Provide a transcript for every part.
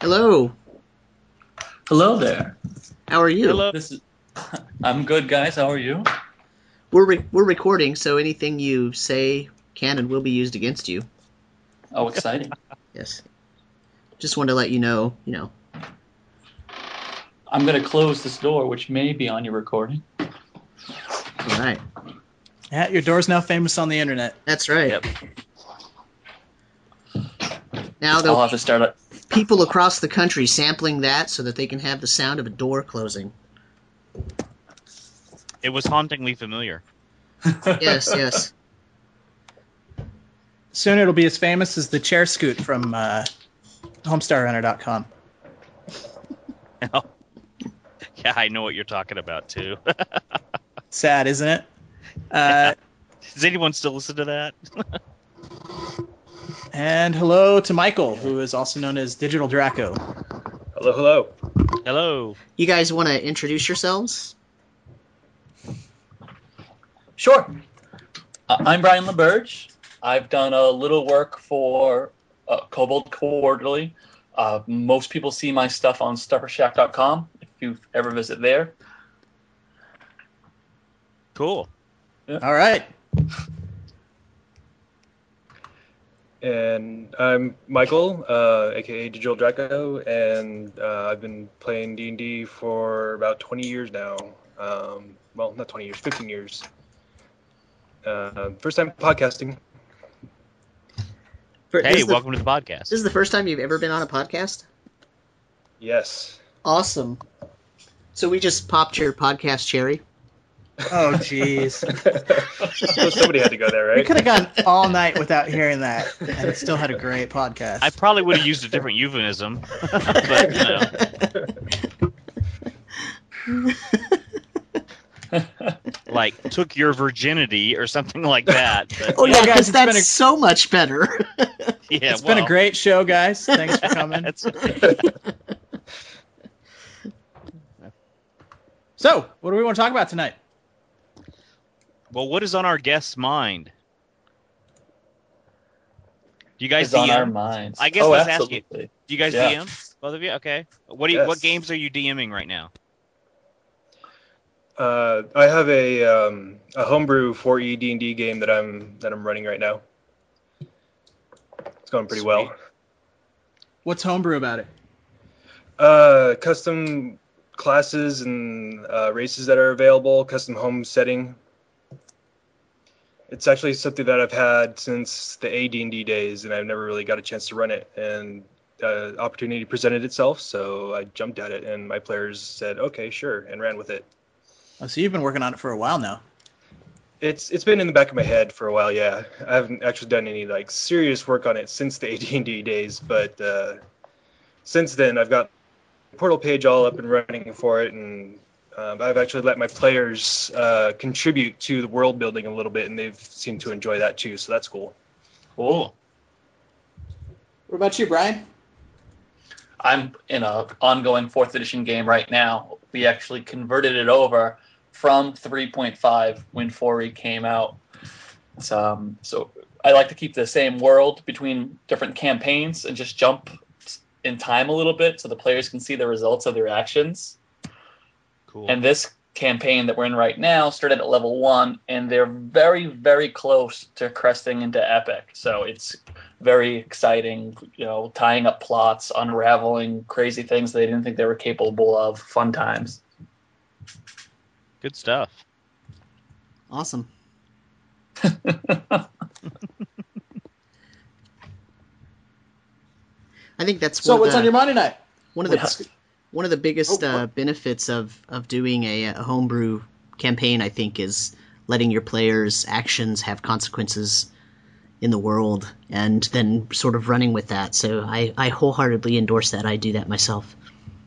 Hello. Hello there. How are you? Hello. I'm good, guys. How are you? We're recording, so anything you say can and will be used against you. Oh, exciting. Yes. Just wanted to let you know. I'm going to close this door, which may be on your recording. All right. Yeah, your door's now famous on the internet. That's right. Yep. Now I'll have to start it. people across the country sampling that so that they can have the sound of a door closing. It was hauntingly familiar. Yes. Soon it'll be as famous as the chair scoot from HomestarRunner.com. Yeah, I know what you're talking about, too. Sad, isn't it? Does anyone still listen to that? And hello to Michael, who is also known as Digital Draco. Hello. Hello. You guys want to introduce yourselves? Sure. I'm Brian LaBerge. I've done a little work for Kobold Quarterly. Most people see my stuff on StufferShack.com if you ever visit there. Cool. Yeah. All right. And I'm Michael, aka Digital Draco, and I've been playing D&D for about 20 years now. Well, not 20 years, 15 years. First time podcasting. Hey, welcome to the podcast. This is the first time you've ever been on a podcast? Yes. Awesome. So we just popped your podcast cherry. Oh, jeez. So somebody had to go there, We right? could have gone all night without hearing that, and it still had a great podcast. I probably would have used a different euphemism, but like took your virginity or something like that. But, Oh, yeah, guys, because that's so much better. yeah, It's been a great show, guys. Thanks for coming. So, what do we want to talk about tonight? Well, what is on our guest's mind? Do you guys It's on our DM? minds. I guess let's ask you. absolutely. Do you guys Yeah. DM? Both of you? Okay. What Yes. games are you DMing right now? I have a homebrew 4E D&D game that I'm running right now. It's going pretty well. Sweet. What's homebrew about it? Custom classes and races that are available, custom home setting. It's actually something that I've had since the AD&D days, and I've never really got a chance to run it. And opportunity presented itself, so I jumped at it, and my players said, "Okay, sure," and ran with it. Oh, so you've been working on it for a while now. It's been in the back of my head for a while, yeah. I haven't actually done any serious work on it since the AD&D days, but since then I've got the portal page all up and running for it, and I've actually let my players contribute to the world building a little bit, and they've seemed to enjoy that too, so that's cool. Cool. What about you, Brian? I'm in an ongoing 4th edition game right now. We actually converted it over from 3.5 when 4E came out. So I like to keep the same world between different campaigns and just jump in time a little bit so the players can see the results of their actions. Cool. And this campaign that we're in right now started at level 1, and they're very, very close to cresting into epic. So it's very exciting, tying up plots, unraveling crazy things they didn't think they were capable of. Fun times. Good stuff. Awesome. I think that's So, what's on your mind tonight? one of the biggest benefits of doing a homebrew campaign, I think, is letting your players' actions have consequences in the world, and then sort of running with that. So I wholeheartedly endorse that. I do that myself.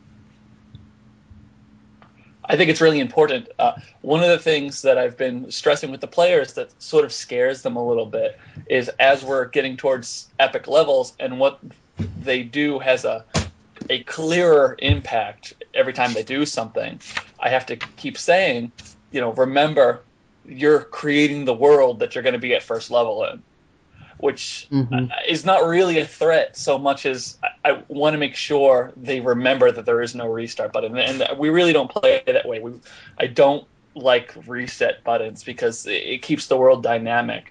I think it's really important. One of the things that I've been stressing with the players that sort of scares them a little bit is as we're getting towards epic levels and what they do has a clearer impact every time they do something, I have to keep saying, remember, you're creating the world that you're going to be at first level in. which Mhm. is not really a threat so much as I want to make sure they remember that there is no restart button. And we really don't play it that way. I don't like reset buttons because it keeps the world dynamic.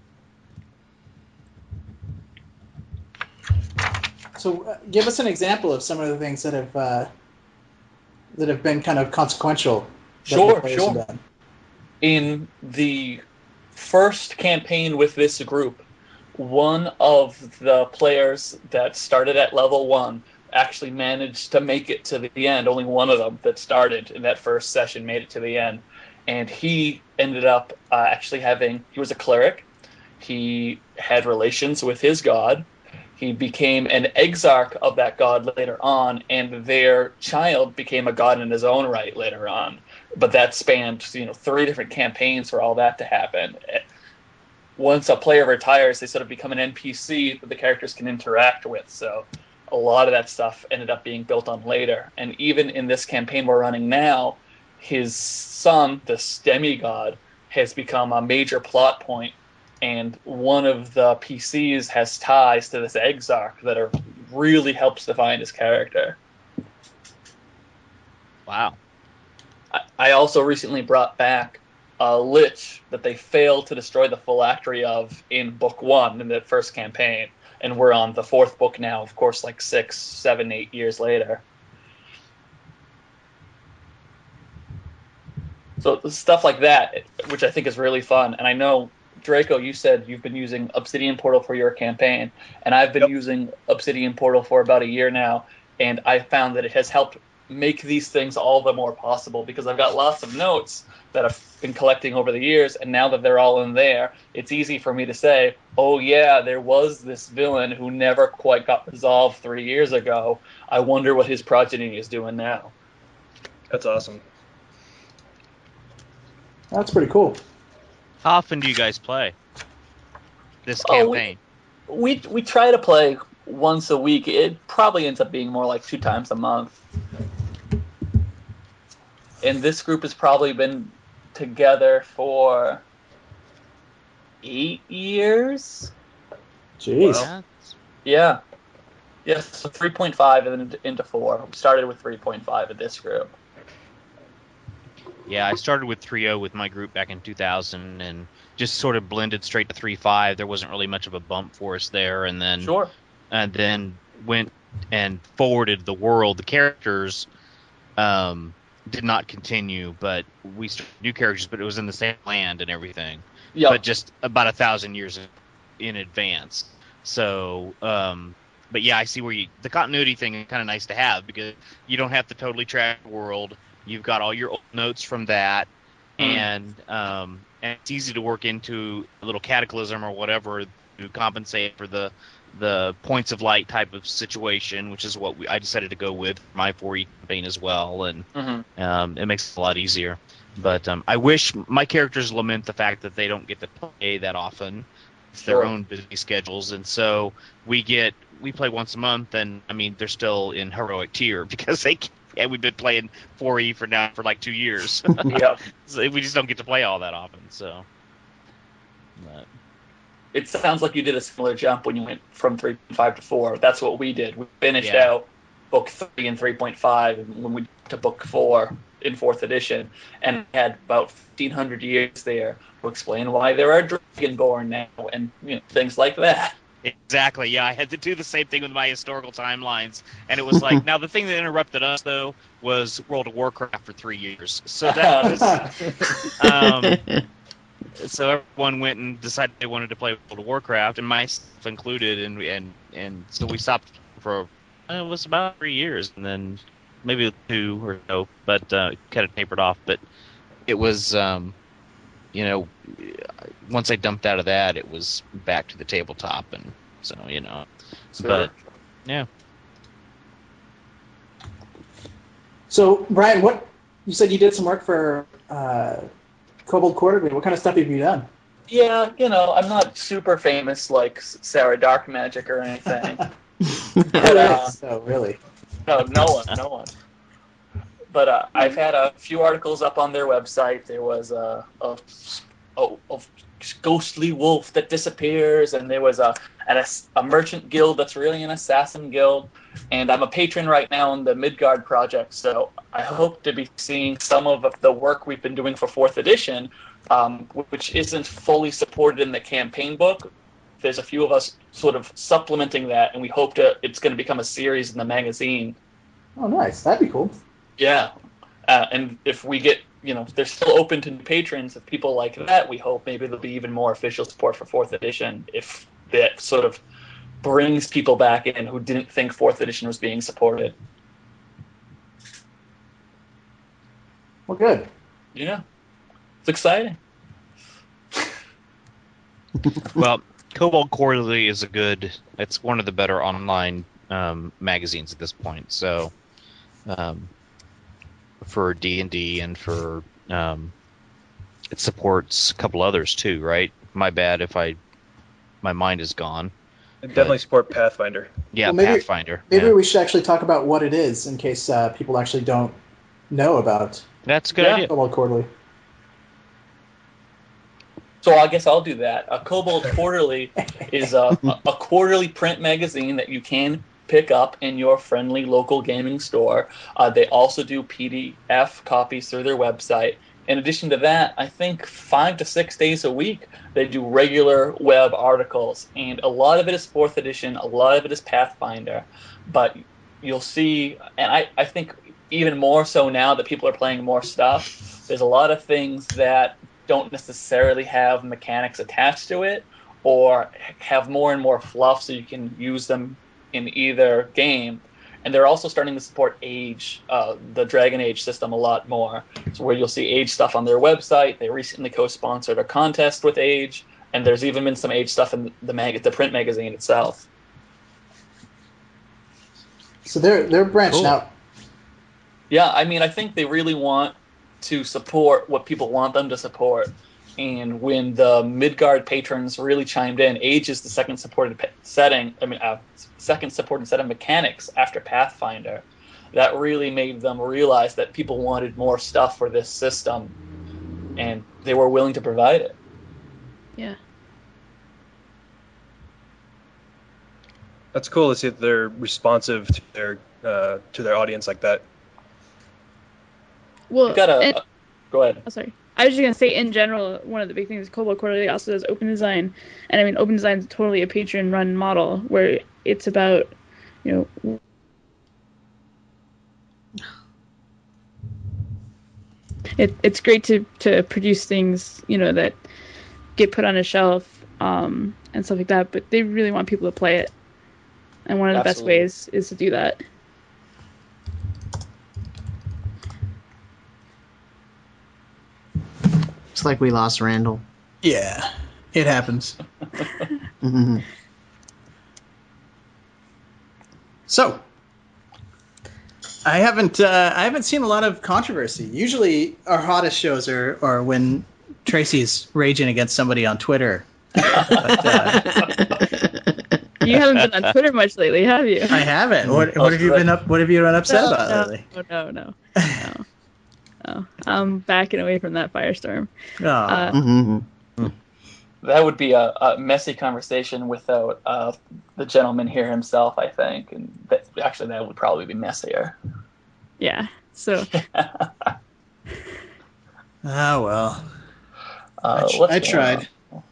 So, give us an example of some of the things that have been kind of consequential. that the Sure, players sure. have done. In the first campaign with this group, one of the players that started at level 1 actually managed to make it to the end. Only one of them that started in that first session made it to the end. And he ended up he was a cleric. He had relations with his god. He became an exarch of that god later on, and their child became a god in his own right later on. But that spanned, 3 different campaigns for all that to happen. Once a player retires, they sort of become an NPC that the characters can interact with. So a lot of that stuff ended up being built on later. And even in this campaign we're running now, his son, this demigod, has become a major plot point. And one of the PCs has ties to this exarch that really helps define his character. Wow. I also recently brought back a lich that they failed to destroy the phylactery of in book 1 in the first campaign. And we're on the 4th book now, of course, like 6, 7, 8 years later. So stuff like that, which I think is really fun. And I know, Draco, you said you've been using Obsidian Portal for your campaign, and I've been using Obsidian Portal for about a year now, and I found that it has helped make these things all the more possible because I've got lots of notes that I've been collecting over the years, and now that they're all in there, it's easy for me to say, oh yeah, there was this villain who never quite got resolved 3 years ago. I wonder what his progeny is doing now. That's awesome. That's pretty cool. How often do you guys play this Oh, campaign? We try to play once a week. It probably ends up being more like 2 times a month. And this group has probably been together for 8 years. Jeez. Yeah. Yeah. Yes, so 3.5 and then into 4. We started with 3.5 at this group. Yeah, I started with 3.0 with my group back in 2000 and just sort of blended straight to 3.5. There wasn't really much of a bump for us there, and then Sure. Went and forwarded the world. The characters did not continue, but we started new characters, but it was in the same land and everything. Yeah. But just about 1,000 years in advance. So, but yeah, I see where the continuity thing is kind of nice to have because you don't have to totally track the world. You've got all your old notes from that, and it's easy to work into a little cataclysm or whatever to compensate for the points of light type of situation, which is what I decided to go with for my 4E campaign as well, and it makes it a lot easier. But I wish my characters lament the fact that they don't get to play that often. It's their own busy schedules, and so we play once a month, and I mean they're still in heroic tier because we've been playing 4E for like 2 years. Yeah. So we just don't get to play all that often. So, but. It sounds like you did a similar jump when you went from 3.5 to 4. That's what we did. We finished out book 3 in 3.5, and when we to book 4 in 4th edition, and had about 1,500 years there to explain why there are Dragonborn now, and things like that. Exactly. Yeah, I had to do the same thing with my historical timelines, and it was like, now the thing that interrupted us though was World of Warcraft for 3 years. So that was. So everyone went and decided they wanted to play World of Warcraft, and myself included, and so we stopped for it was about 3 years, and then maybe 2 or so, but kind of tapered off. But it was, once I dumped out of that, it was back to the tabletop, and so Sure. But yeah. So, Brian, you said you did some work for Kobold Quarterly. What kind of stuff have you done? Yeah, I'm not super famous like Sarah Dark Magic or anything. Really? No one. But I've had a few articles up on their website. There was a ghostly wolf that disappears, and there was a merchant guild that's really an assassin guild. And I'm a patron right now in the Midgard project, so I hope to be seeing some of the work we've been doing for 4th edition, which isn't fully supported in the campaign book. There's a few of us sort of supplementing that, and we hope it's going to become a series in the magazine. Oh, nice. That'd be cool. Yeah. And if we get, they're still open to new patrons. If people like that, we hope maybe there'll be even more official support for 4th edition if that sort of brings people back in who didn't think 4th edition was being supported. Well, good. Yeah. It's exciting. Well, Kobold Quarterly is it's one of the better online magazines at this point. So, for D&D and for it supports a couple others too, right? My bad if my mind is gone. I definitely support Pathfinder. Yeah, Well, maybe- Pathfinder. Maybe yeah. we should actually talk about what it is in case people actually don't know about That's a good Yeah. idea. Kobold Quarterly. So I guess I'll do that. A Kobold Quarterly is a quarterly print magazine that you can pick up in your friendly local gaming store. They also do PDF copies through their website. In addition to that, I think 5 to 6 days a week, they do regular web articles. And a lot of it is 4th edition, a lot of it is Pathfinder. But you'll see, and I think even more so now that people are playing more stuff, there's a lot of things that don't necessarily have mechanics attached to it or have more and more fluff so you can use them in either game. And they're also starting to support Age, the Dragon Age system, a lot more. So where you'll see Age stuff on their website. They recently co-sponsored a contest with Age, and there's even been some Age stuff in the print magazine itself. So they're branching Cool. out. Yeah, I mean, I think they really want to support what people want them to support. And when the Midgard patrons really chimed in, Age is the second supported setting. Second supported set of mechanics after Pathfinder. That really made them realize that people wanted more stuff for this system, and they were willing to provide it. Yeah. That's cool to see that they're responsive to their audience like that. Well, You've got go ahead. oh, sorry. I was just gonna say, in general, one of the big things Kobold Quarterly also does open design, and I mean, open design is totally a patron-run model where it's about, it's great to produce things, that get put on a shelf, and stuff like that. But they really want people to play it, and one of the best Absolutely. ways is to do that. Looks like we lost Randall. Yeah, it happens. Mhm. So, I haven't seen a lot of controversy. Usually, our hottest shows are when Tracy's raging against somebody on Twitter. But, You haven't been on Twitter much lately, have you? I haven't. What have you been up? What have you been upset about lately? No. I'm backing away from that firestorm. Aw. Mhm. That would be a messy conversation without the gentleman here himself, I think. And that would probably be messier. Yeah. So Well. What's I going tried. on?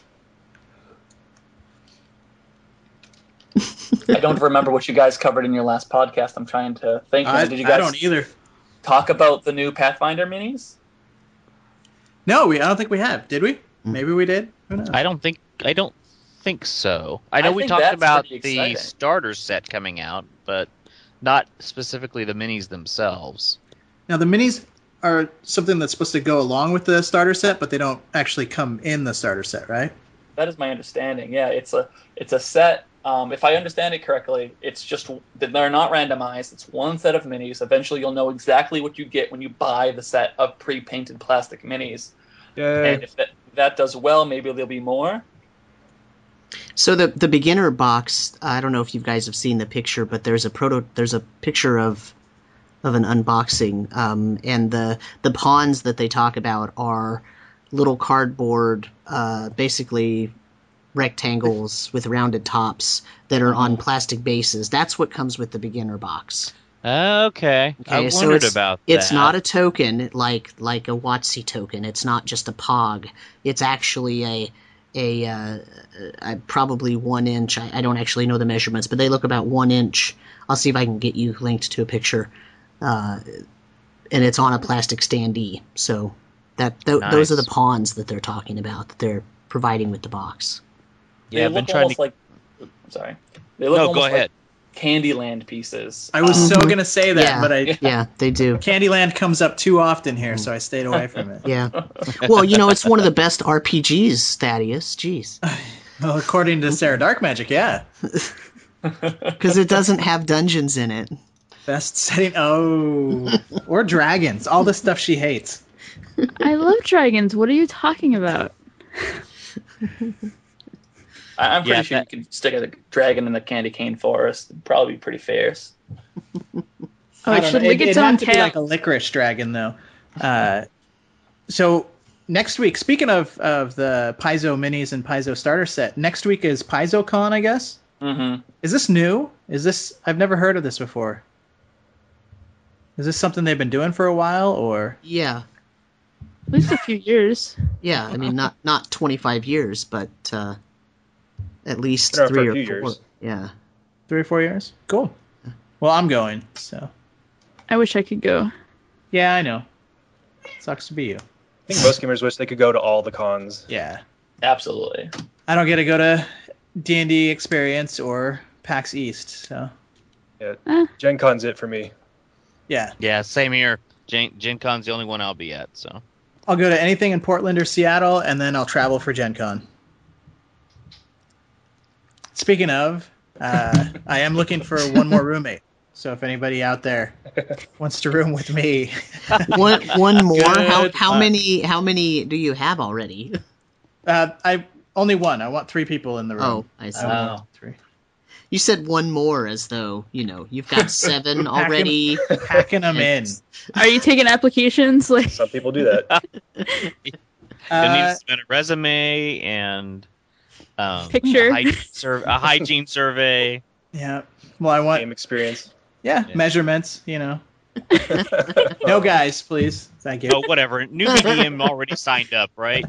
I don't remember what you guys covered in your last podcast. I'm trying to think. I Did you guys don't either. talk about the new Pathfinder minis? No, I don't think we have. Did we? Maybe we did. Who knows? I don't think so. I know I we think talked that's about pretty the exciting. starter set coming out, but not specifically the minis themselves. Now the minis are something that's supposed to go along with the starter set, but they don't actually come in the starter set, right? That is my understanding. Yeah, it's a set. If I understand it correctly, it's just that they're not randomized. It's one set of minis. Eventually, you'll know exactly what you get when you buy the set of pre-painted plastic minis. Yay. And if that does well, maybe there'll be more. So the beginner box, I don't know if you guys have seen the picture, but there's a picture of an unboxing, and the pawns that they talk about are little cardboard, basically rectangles with rounded tops that are on plastic bases. That's what comes with the beginner box. Okay. I so wondered about that. it's not a token like a WotC token. It's not just a POG. It's actually a probably 1 inch. I don't actually know the measurements, but they look about 1 inch. I'll see if I can get you linked to a picture. And it's on a plastic standee. So those are the pawns that they're talking about, that they're providing with the box. They Yeah, I've been look trying almost to. like. Sorry. They look No, almost go ahead. like Candyland pieces. I was so gonna say that, Yeah. but I Yeah, they do. Candyland comes up too often here, so I stayed away from it. Yeah. Well, it's one of the best RPGs, Thaddeus. Jeez. Well, according to Sarah Dark Magic, yeah, Because it doesn't have dungeons in it. best setting. Oh, or dragons, all the stuff she hates. I love dragons. What are you talking about? I'm pretty Yeah, sure you can stick a dragon in the candy cane forest. It'd probably be pretty fierce. Oh, I it don't should know. lick its It'd own have to be tail. like a licorice dragon, though. So next week, speaking of the Paizo minis and Paizo starter set, next week is PaizoCon, I guess. Mm-hmm. Is this new? I've never heard of this before. Is this something they've been doing for a while, or? Yeah. At least a few years. Yeah, I mean, not 25 years, but at least Been around for 3 a or few 4. years. Yeah. 3 or 4 years? Cool. Well, I'm going, so. I wish I could go. Yeah, I know. Sucks to be you. I think most gamers wish they could go to all the cons. Yeah. Absolutely. I don't get to go to D&D Experience or PAX East, so. Gen Con's it for me. Yeah. Yeah, same here. Gen Con's the only one I'll be at. So. I'll go to anything in Portland or Seattle, and then I'll travel for Gen Con. Speaking of, I am looking for one more roommate. So if anybody out there wants to room with me, One more. Good How luck. many do you have already? I only one. I want 3 people in the room. Oh, I see. I want 3. You said one more as though, you've got 7 already. Packing them in. Are you taking applications? Like, Some people do that. You'll need to submit a resume and Picture. a hygiene survey. Yeah. Well, I want Game experience. measurements. No guys, please. Thank you. Oh, whatever. New BDM already signed up, right?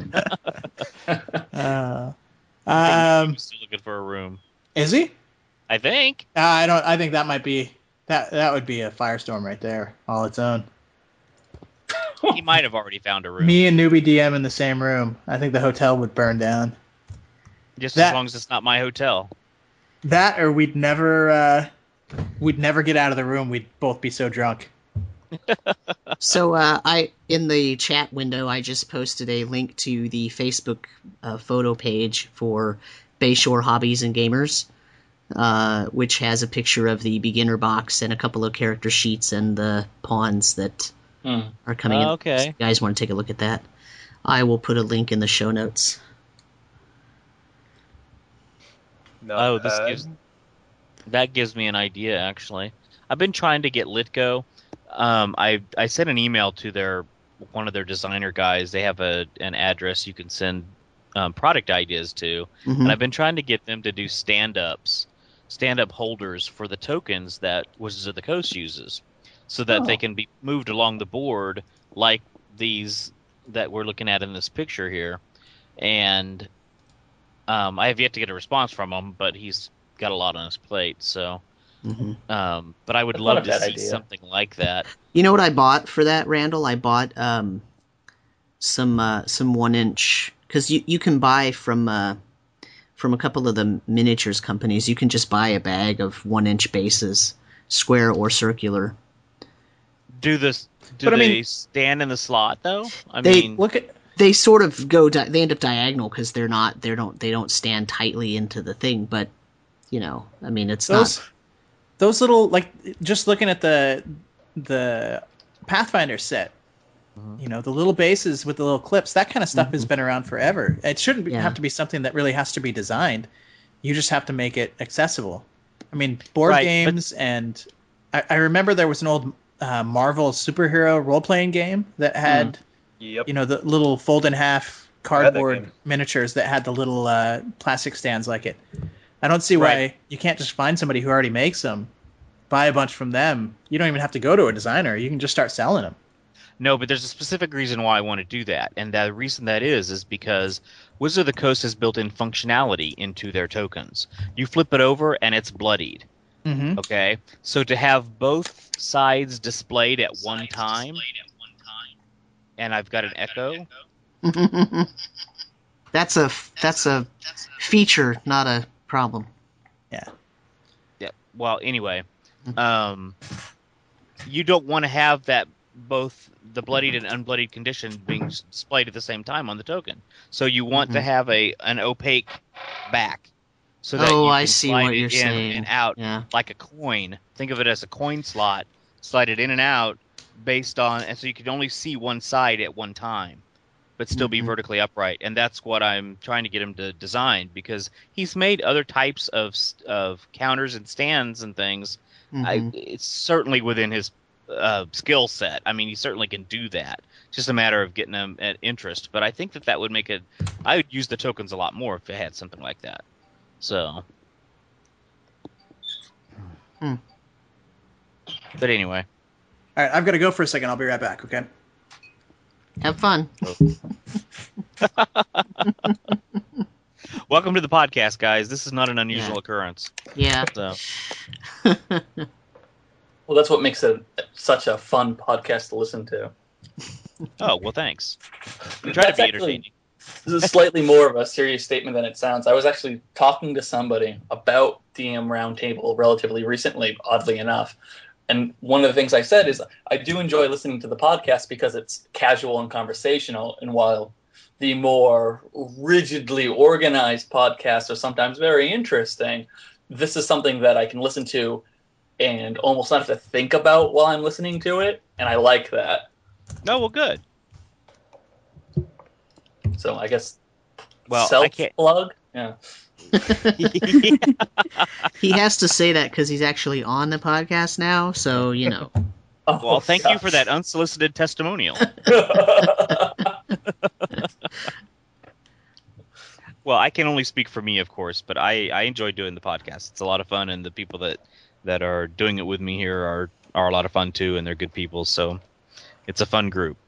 I'm still looking for a room. Is he? I think. I don't. I think that might be that would be a firestorm right there, all its own. He might have already found a room. Me and newbie DM in the same room. I think the hotel would burn down. Just that- as long as it's not my hotel. That, or we'd never get out of the room. We'd both be so drunk. So I in the chat window, I just posted a link to the Facebook photo page for Bayshore Hobbies and Gamers, which has a picture of the beginner box and a couple of character sheets and the pawns that are coming in. Okay. If you guys want to take a look at that, I will put a link in the show notes. Not This bad. gives me an idea. Actually, I've been trying to get Litgo. I sent an email to one of their designer guys. They have an address you can send product ideas to, and I've been trying to get them to do stand-up holders for the tokens that Wizards of the Coast uses, so that they can be moved along the board like these that we're looking at in this picture here. And I have yet to get a response from him, but he's got a lot on his plate. So, but I would That's love not a to bad see idea. something like that. You know what I bought for that, Randall? I bought some 1-inch, because you can buy from a couple of the miniatures companies. You can just buy a bag of 1-inch bases, square or circular. Do But I they mean- stand in the slot though? I They- mean, Look at They sort of they end up diagonal because they don't stand tightly into the thing. But I mean, it's those little, like, just looking at the Pathfinder set. The little bases with the little clips, that kind of stuff has been around forever. It shouldn't Yeah. have to be something that really has to be designed. You just have to make it accessible. I mean, board Right, games, and I remember there was an old Marvel superhero role-playing game that had Yep. You know, the little fold in half had that cardboard game. miniatures that had the little plastic stands like it. I don't see why Right. you can't just find somebody who already makes them, buy a bunch from them. You don't even have to go to a designer. You can just start selling them. No, but there's a specific reason why I want to do that, and the reason that is because Wizard of the Coast has built in functionality into their tokens. You flip it over and it's bloodied. Mm-hmm. Okay, so to have both sides displayed at one time, and I've got an echo. That's a feature, not a problem. Yeah. Well, anyway, you don't want to have that both the bloodied and unbloodied condition being displayed at the same time on the token. So you want to have an opaque back, so that you can I see slide what it you're in saying. and out Yeah. like a coin. Think of it as a coin slot. Slide it in and out based on, and so you can only see one side at one time, but still be vertically upright. And that's what I'm trying to get him to design, because he's made other types of counters and stands and things. It's certainly within his skill set. I mean, he certainly can do that. It's just a matter of getting him at interest. But I think that would make it. I would use the tokens a lot more if it had something like that. So. But anyway. All right, I've got to go for a second. I'll be right back, okay? Have fun. Welcome to the podcast, guys. This is not an unusual occurrence. Yeah. So. Well, that's what makes it such a fun podcast to listen to. Oh, well, thanks. We try to be entertaining. This is slightly more of a serious statement than it sounds. I was actually talking to somebody about DM Roundtable relatively recently, oddly enough. And one of the things I said is I do enjoy listening to the podcast because it's casual and conversational. And while the more rigidly organized podcasts are sometimes very interesting, this is something that I can listen to and almost not have to think about while I'm listening to it. And I like that. No, well, good. So I guess Well, I self can't. plug. Yeah. He has to say that because he's actually on the podcast now, so you know. Oh, Well, thank you for gosh. that unsolicited testimonial. Well, I can only speak for me, of course, but I enjoy doing the podcast. It's a lot of fun, and the people that are doing it with me here are a lot of fun too, and they're good people. So it's a fun group.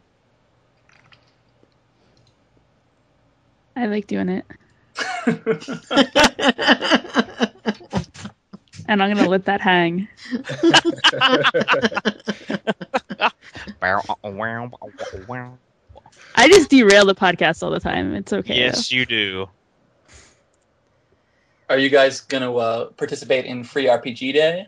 I like doing it, and I'm gonna let that hang. I just derail the podcast all the time. It's okay. Yes, you do. Are you guys going to participate in Free RPG Day?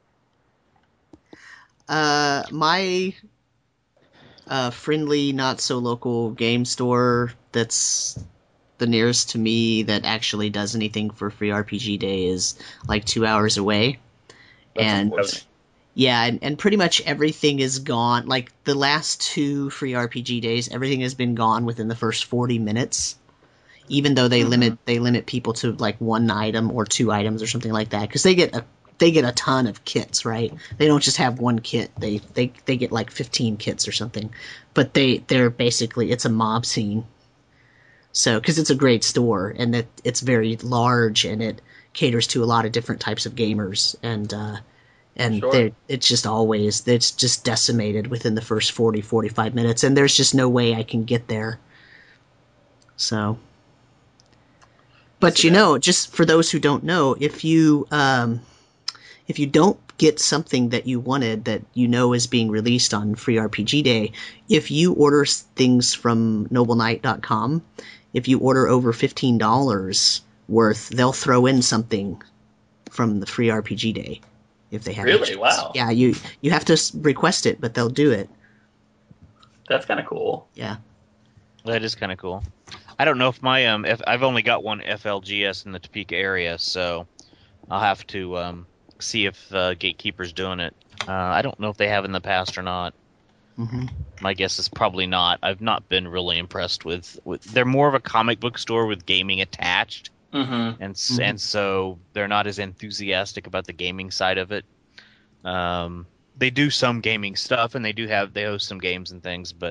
My friendly, not so local game store that's the nearest to me that actually does anything for Free RPG Day is like 2 hours away. And yeah, and pretty much everything is gone. Like the last 2 Free RPG Days, everything has been gone within the first 40 minutes. Even though they limit people to like 1 item or 2 items or something like that, because they get a ton of kits, right? They don't just have 1 kit. They get like 15 kits or something. But they're basically, it's a mob scene. So because it's a great store and it's very large and it caters to a lot of different types of gamers, and Sure. it's just decimated within the first 40-45 minutes, and there's just no way I can get there. So. But just for those who don't know, if you don't get something that you wanted that you know is being released on Free RPG Day, if you order things from NobleKnight.com, if you order over $15 worth, they'll throw in something from the Free RPG Day if they have. Really? extras. Wow. Yeah, you have to request it, but they'll do it. That's kind of cool. Yeah. That is kind of cool. I don't know if my I've only got one FLGS in the Topeka area, so I'll have to see if Gatekeeper's doing it. I don't know if they have in the past or not. Mm-hmm. My guess is probably not. I've not been really impressed with. They're more of a comic book store with gaming attached, Mm-hmm. and so they're not as enthusiastic about the gaming side of it. They do some gaming stuff, and they host some games and things, but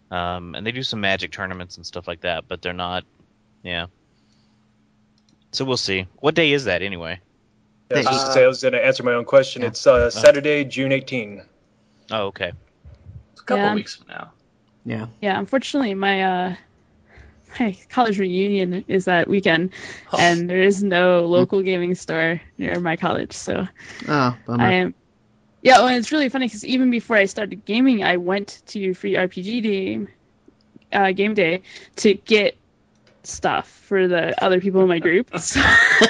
And they do some Magic tournaments and stuff like that, but they're not. Yeah. So we'll see. What day is that anyway? Yeah, just to say, I was going to answer my own question. Yeah. It's Saturday, June 18. Oh, okay. It's a couple Yeah. weeks from now. Yeah. Yeah, unfortunately, my college reunion is that weekend, and there is no local gaming store near my college. So Oh, bummer. I am. Yeah, and it's really funny because even before I started gaming, I went to Free RPG game day to get stuff for the other people in my group. So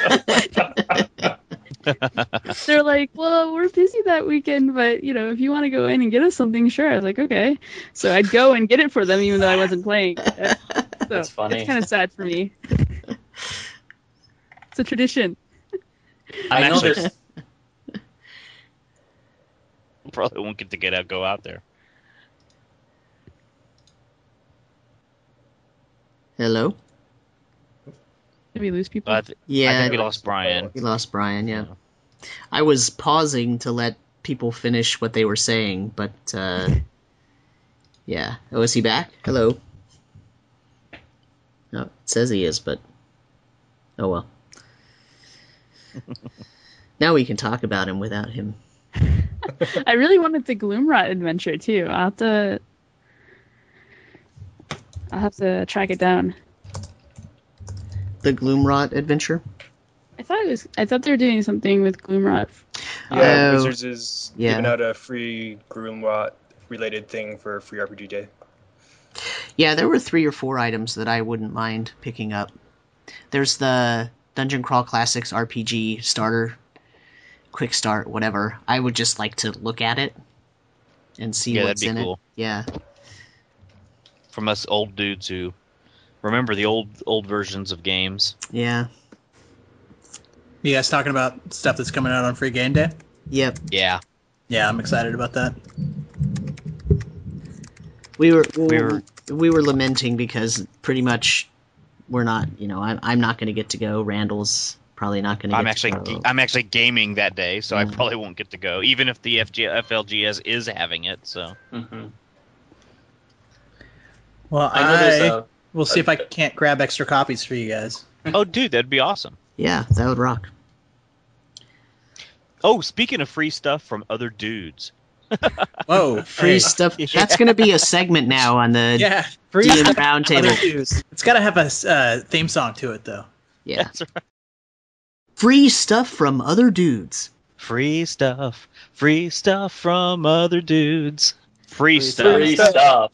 they're like, "Well, we're busy that weekend, but if you want to go in and get us something, sure." I was like, "Okay." So I'd go and get it for them, even though I wasn't playing. So That's funny. It's kind of sad for me. It's a tradition. I know actually- there's Probably won't get to go out there. Hello? Did we lose people? I Yeah, think we lost Brian. we lost Brian, yeah. I was pausing to let people finish what they were saying, but, yeah. Oh, is he back? Hello? No, it says he is, but... Oh, well. Now we can talk about him without him. I really wanted the Gloomrot adventure too. I'll have to track it down. The Gloomrot adventure? I thought they were doing something with Gloomrot. Yeah, Oh, Wizards is yeah. giving out a free Gloomrot related thing for Free RPG Day. Yeah, there were 3 or 4 items that I wouldn't mind picking up. There's the Dungeon Crawl Classics RPG starter, quick start, whatever. I would just like to look at it and see Yeah, what's that'd be in cool. it. Yeah. From us old dudes who remember the old versions of games. Yeah. You guys talking about stuff that's coming out on Free Game Day? Yep. Yeah. Yeah, I'm excited about that. We were We were- lamenting because pretty much we're not, I'm not going to get to go. Randall's probably not going to get to go. I'm actually gaming that day, so I Mm. probably won't get to go, even if the FLGS is having it. So Mhm. Well, I know there's a we'll see if I can't grab extra copies for you guys. oh, dude, that'd be awesome. Yeah, that would rock. Oh, speaking of free stuff from other dudes, Whoa, Free hey, stuff. Yeah. That's going to be a segment now on the Yeah, free DM stuff. Roundtable. Other dudes. It's got to have a theme song to it, though. Yeah. that's right. Free stuff from other dudes. Free stuff from other dudes. Free stuff. free stuff.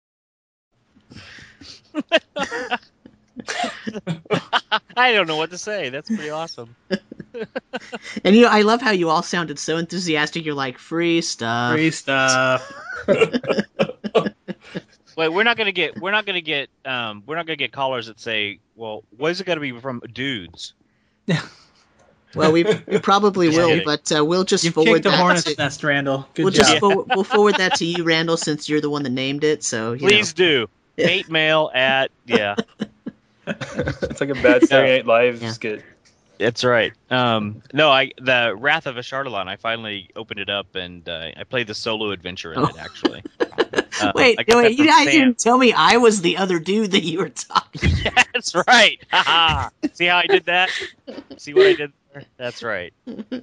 I don't know what to say. That's pretty awesome. And I love how you all sounded so enthusiastic. You're like, free stuff. Free stuff. Wait, we're not gonna get callers that say, "Well, what is it got to be from dudes?" Well, we probably Just will, kidding. but we'll just You've forward kicked the that. hornet's nest, Randall. Good We'll job. just we'll forward that to you, Randall, since you're the one that named it. So Please do. Yeah. Hate mail at It's like a bad Saturday Night Live Yeah. skit. That's right. No, the Wrath of Ashardalon. I finally opened it up and I played the solo adventure in it. Actually, Wait, I got that you from guys Sam. didn't tell me I was the other dude that you were talking. That's right. Haha. See how I did that? See what I did there? That's right.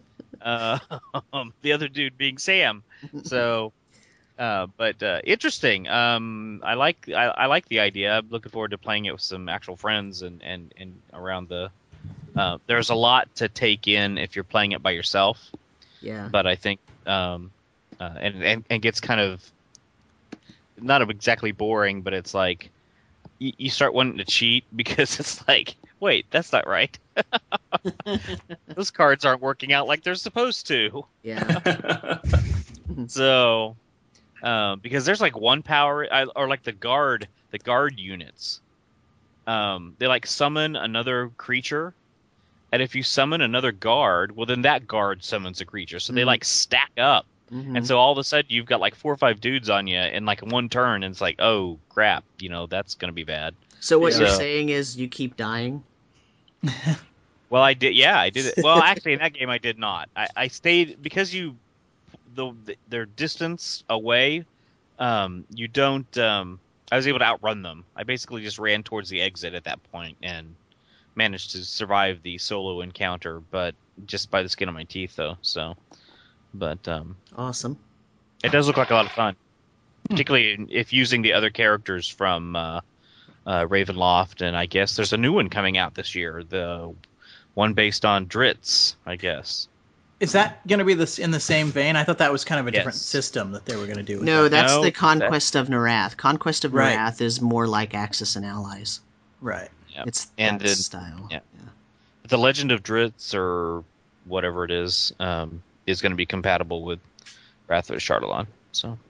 The other dude being Sam. So, but interesting. I like the idea. I'm looking forward to playing it with some actual friends and around the. There's a lot to take in if you're playing it by yourself, Yeah. but I think and gets kind of not exactly boring, but it's like you start wanting to cheat because it's like, wait, that's not right. Those cards aren't working out like they're supposed to. Yeah. So, because there's like one power, or like the guard units, they like summon another creature, and if you summon another guard, well then that guard summons a creature, so they like stack up, Mhm. and so all of a sudden you've got like 4 or 5 dudes on you in like one turn, and it's like, oh crap, that's gonna be bad. So what you're So- saying is you keep dying? Well, I did it. Well, actually, in that game, I did not. I stayed because their distance away. You don't. I was able to outrun them. I basically just ran towards the exit at that point and managed to survive the solo encounter, but just by the skin of my teeth, though. So, but Awesome. it does look like a lot of fun, particularly if using the other characters from Ravenloft, and I guess there's a new one coming out this year, the one based on Dritz, I guess. Is that going to be in the same vein? I thought that was kind of a different Yes. system that they were going to do. With No, that. that's No, the Conquest of Narath. Conquest of Right. Narath is more like Axis and Allies. Right. Yep. It's And that then- style. yeah. The Legend of Dritz, or whatever it is going to be compatible with Wrath of Shardalon. So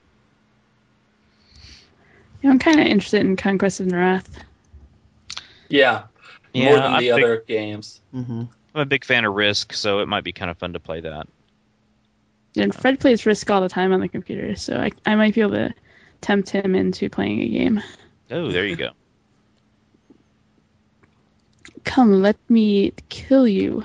Yeah, I'm kind of interested in Conquest of Narath. Yeah, yeah, more than I'm, the other games. Hmm. I'm a big fan of Risk, so it might be kind of fun to play that. And Fred plays Risk all the time on the computer, so I might be able to tempt him into playing a game. Oh, there you go. Come, let me kill you.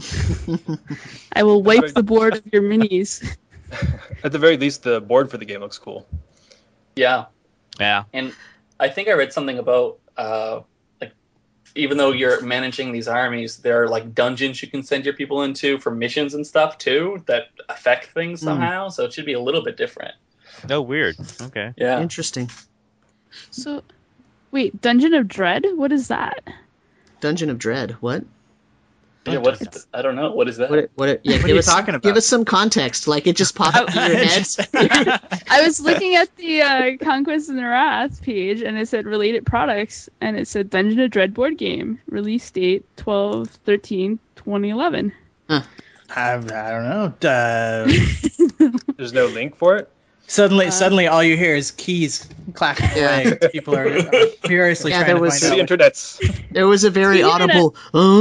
I will wipe the board of your minis. At the very least, the board for the game looks cool. Yeah, Yeah. and I think I read something about like even though you're managing these armies, there are like dungeons you can send your people into for missions and stuff too that affect things somehow. So it should be a little bit different. Oh, weird. Okay. Yeah. Interesting. So, wait, Dungeon of Dread? What is that? Dungeon of Dread. What? Yeah, what's I don't know. What is that? Yeah, What are give you us talking about? Give us some context. Like it just popped into your head. I was looking at the Conquest of Narath page, and it said related products, and it said Dungeon of Dread board game, release date 12/13/2011. I don't know. There's no link for it. Suddenly, all you hear is keys clacking away. People are furiously Yeah, trying there to was- find The out. internet's. There was a very The audible.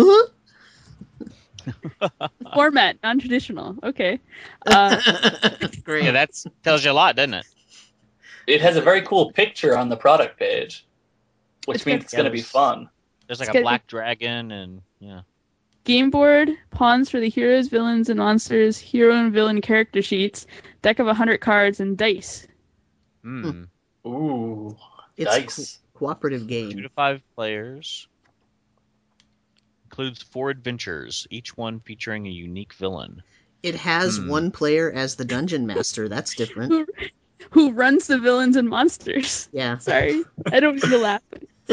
Format, non-traditional. Okay. Great. Yeah, that tells you a lot, doesn't it? It has a very cool picture on the product page, which It's means got- it's going to be Yes. fun. There's like It's a good. black dragon, and yeah. Game board, pawns for the heroes, villains, and monsters, hero and villain character sheets, deck of 100 cards, and dice. Hmm. Ooh, It's dice. cooperative 2 game. to 5 players. Includes 4 adventures, each one featuring a unique villain. It has one player as the dungeon master. That's different. Who runs the villains and monsters? Yeah. Sorry, I don't mean to laugh.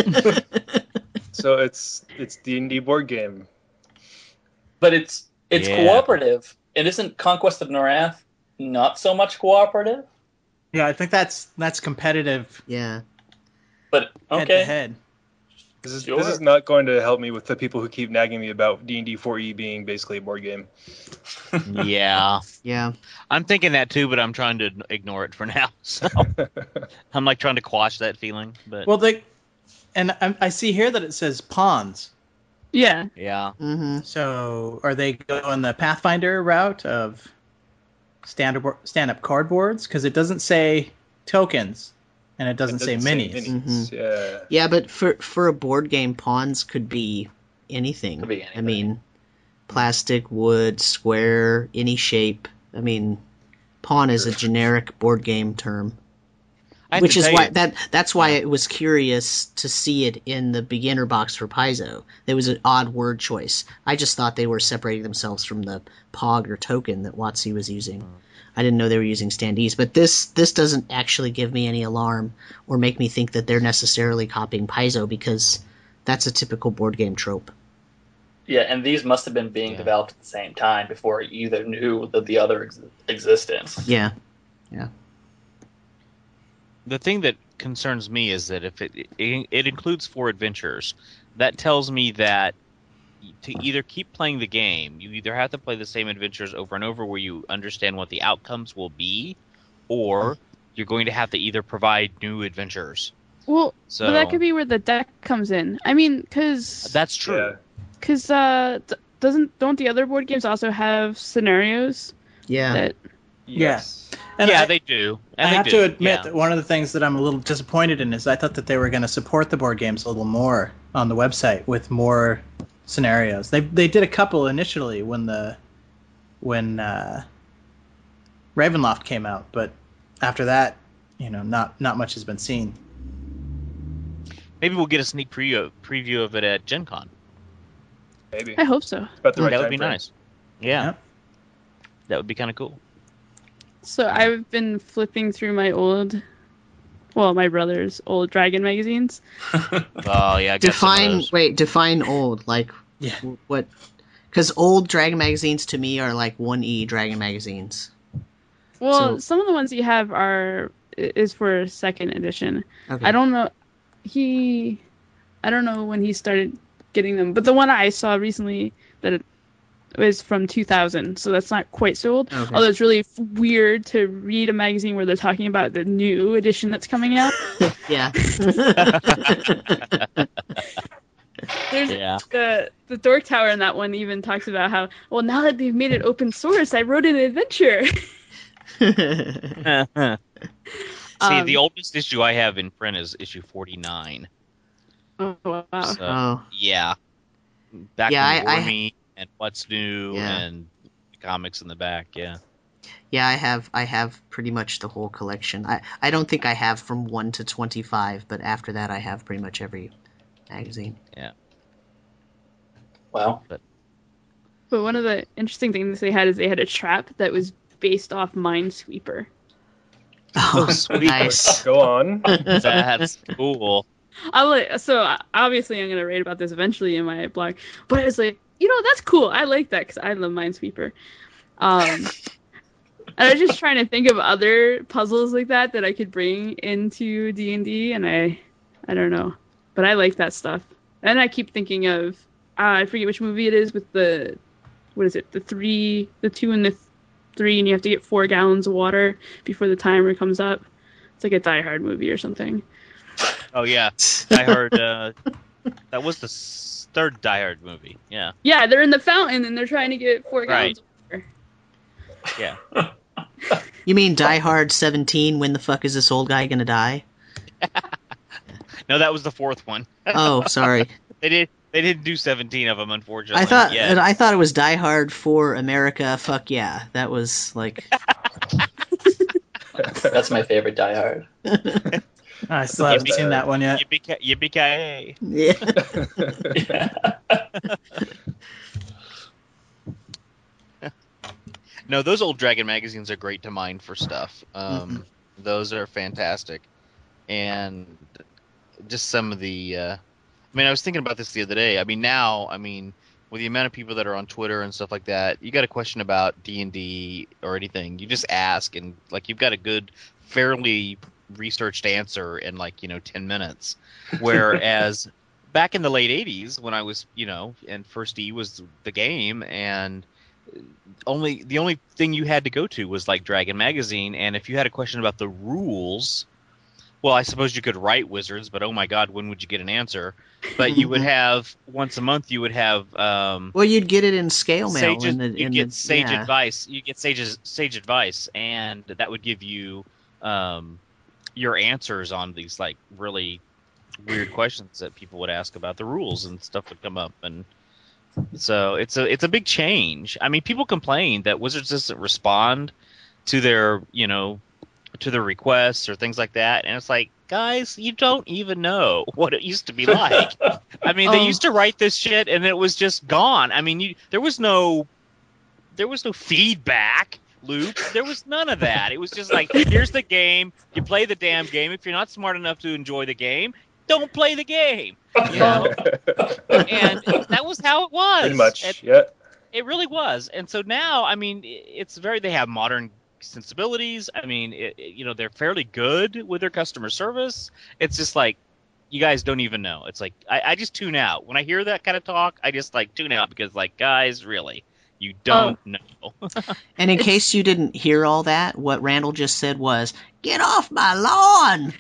So it's D&D board game. But it's Yeah. cooperative. It isn't Conquest of Narath not so much cooperative, Yeah, I think that's competitive Yeah. but head okay. to head. This Sure. is not going to help me with the people who keep nagging me about D&D 4E being basically a board game. Yeah. Yeah. I'm thinking that too, but I'm trying to ignore it for now. So I'm like trying to quash that feeling. But Well, I see here that it says pawns. Yeah, yeah. Mm-hmm. So are they going the Pathfinder route of stand-up cardboards? Because it doesn't say tokens, and it doesn't say minis. Mhm. Yeah. Yeah, but for a board game, pawns could be anything. Could be I anything. mean, plastic, wood, square, any shape. I mean, pawn is a generic board game term. I have Which to is tell why you- that's why it was curious to see it in the beginner box for Paizo. There was an odd word choice. I just thought they were separating themselves from the Pog or token that WotC was using. I didn't know they were using standees, but this doesn't actually give me any alarm or make me think that they're necessarily copying Paizo, because that's a typical board game trope. Yeah, and these must have been being Yeah. developed at the same time before either knew that the other existence. Yeah. The thing that concerns me is that if it includes 4 adventures, that tells me that to either keep playing the game, you either have to play the same adventures over and over where you understand what the outcomes will be, or you're going to have to either provide new adventures. well, So but that could be where the deck comes in. I mean, because that's true. Yeah. don't the other board games also have scenarios Yeah. that Yes. And Yeah, I, they do. I And they have do, to admit yeah. that one of the things that I'm a little disappointed in is I thought that they were going to support the board games a little more on the website with more scenarios. They did a couple initially when Ravenloft came out, but after that, not much has been seen. Maybe we'll get a sneak preview of it at Gen Con. Maybe. I hope so. About the right That would time be frame. nice. Yeah. Yep. That would be kind of cool. So I've been flipping through my brother's old Dragon magazines. Oh yeah. I got some of those. Define old. Like, Yeah. what? Because old Dragon magazines to me are like 1E Dragon magazines. Well, So- some of the ones you have is for second edition. Okay. I don't know. I don't know when he started getting them, but the one I saw recently that it was from 2000, so that's not quite so old. Okay. Although it's really weird to read a magazine where they're talking about the new edition that's coming out. Yeah. There's Yeah. the Dork Tower in that one even talks about how, well, now that they've made it open source, I wrote an adventure. See, the oldest issue I have in print is issue 49. Oh wow. So, Oh. yeah. Back Yeah, in I- Warmy and What's New Yeah. and the comics in the back, yeah. Yeah, I have pretty much the whole collection. I don't think I have from 1 to 25, but after that I have pretty much every magazine. Wow. But one of the interesting things they had is they had a trap that was based off Minesweeper. Oh, sweet. Nice. Go on. That's cool. So obviously I'm gonna write about this eventually in my blog, but I was like, that's cool. I like that because I love Minesweeper. And I was just trying to think of other puzzles like that I could bring into D&D, and I don't know, but I like that stuff. And I keep thinking of I forget which movie it is with the 2 and the 3, and you have to get 4 gallons of water before the timer comes up. It's like a Die Hard movie or something. Oh, yeah. I heard that was the third Die Hard movie. Yeah. Yeah, they're in the fountain and they're trying to get 4 gallons of water. Yeah. You mean Die Hard 17? When the fuck is this old guy gonna die? No, that was the fourth one. Oh, sorry. They didn't do 17 of them, unfortunately. I thought yet. I thought it was Die Hard for America. Fuck yeah, that was like. That's my favorite Die Hard. I still haven't Yippee- seen that one yet. Yippee-ki-yay. Yeah. No, those old Dragon magazines are great to mine for stuff. Those are fantastic. And just some of the... I was thinking about this the other day. Now, with the amount of people that are on Twitter and stuff like that, you got a question about D&D or anything, you just ask, and you've got a good, fairly researched answer in 10 minutes. Whereas back in the late 80s, when I was, and First E was the game, and the only thing you had to go to was Dragon Magazine, and if you had a question about the rules, well, I suppose you could write Wizards, but oh my god, when would you get an answer? But you would have once a month. You would have well, you'd get it in scale mail. you get Sage advice. You get Sage advice, and that would give you your answers on these really weird questions that people would ask about the rules, and stuff would come up. And so it's a big change. People complain that Wizards doesn't respond to their to their requests or things like that, and it's like, guys, you don't even know what it used to be like. They used to write this shit and it was just gone. There was no feedback loop. There was none of that. It was just here's the game, you play the damn game. If you're not smart enough to enjoy the game, don't play the game. And that was how it was. Pretty much, yeah. It really was. And so now, they have modern sensibilities. They're fairly good with their customer service. It's just you guys don't even know. It's I just tune out when I hear that kind of talk. I just tune out because guys, really, you don't know. And in case you didn't hear all that, what Randall just said was, "Get off my lawn!"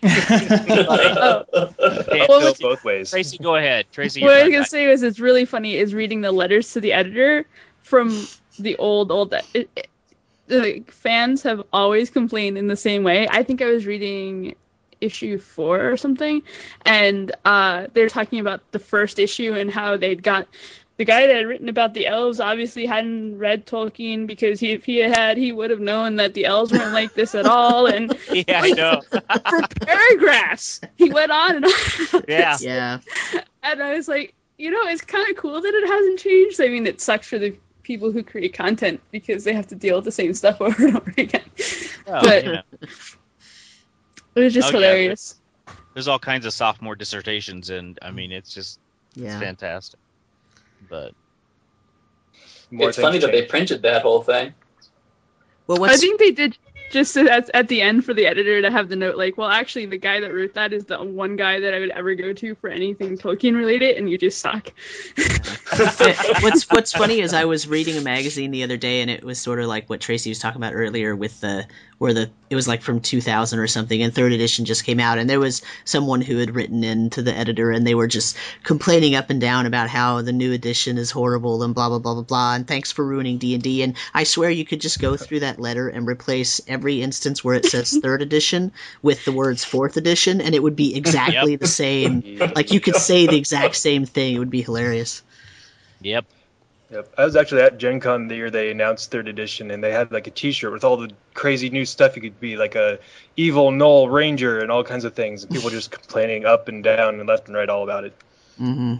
Can't go both ways. Tracy, go ahead. Tracy, What I was gonna say was it's really funny is reading the letters to the editor from the old. The fans have always complained in the same way. I think I was reading issue 4 or something, and they're talking about the first issue and how they'd got the guy that had written about the elves obviously hadn't read Tolkien, because if he had, he would have known that the elves weren't like this at all. And Yeah, I know. for paragraphs, he went on and on. about Yeah. this. Yeah. And I was like, it's kind of cool that it hasn't changed. I mean, it sucks for the people who create content because they have to deal with the same stuff over and over again. Well, But- you know, It was just Oh, yeah. hilarious. there's all kinds of sophomore dissertations, and I mean, it's just it's Yeah. fantastic. But More It's funny things that they change. printed that whole thing. Well, I what's think they did just at the end for the editor to have the note like, well, actually, the guy that wrote that is the one guy that I would ever go to for anything Tolkien related, and you just suck. what's funny is I was reading a magazine the other day, and it was sort of like what Tracy was talking about earlier with it was like from 2000 or something, and third edition just came out, and there was someone who had written in to the editor, and they were just complaining up and down about how the new edition is horrible and blah blah blah blah blah, and thanks for ruining D&D. And I swear you could just go through that letter and replace every instance where it says third edition with the words fourth edition, and it would be exactly the same. Like you could say the exact same thing. It would be hilarious. yep. Yep. I was actually at Gen Con the year they announced third edition, and they had like a T-shirt with all the crazy new stuff. You could be like a evil Knoll Ranger and all kinds of things. And people just complaining up and down and left and right all about it. Mm-hmm.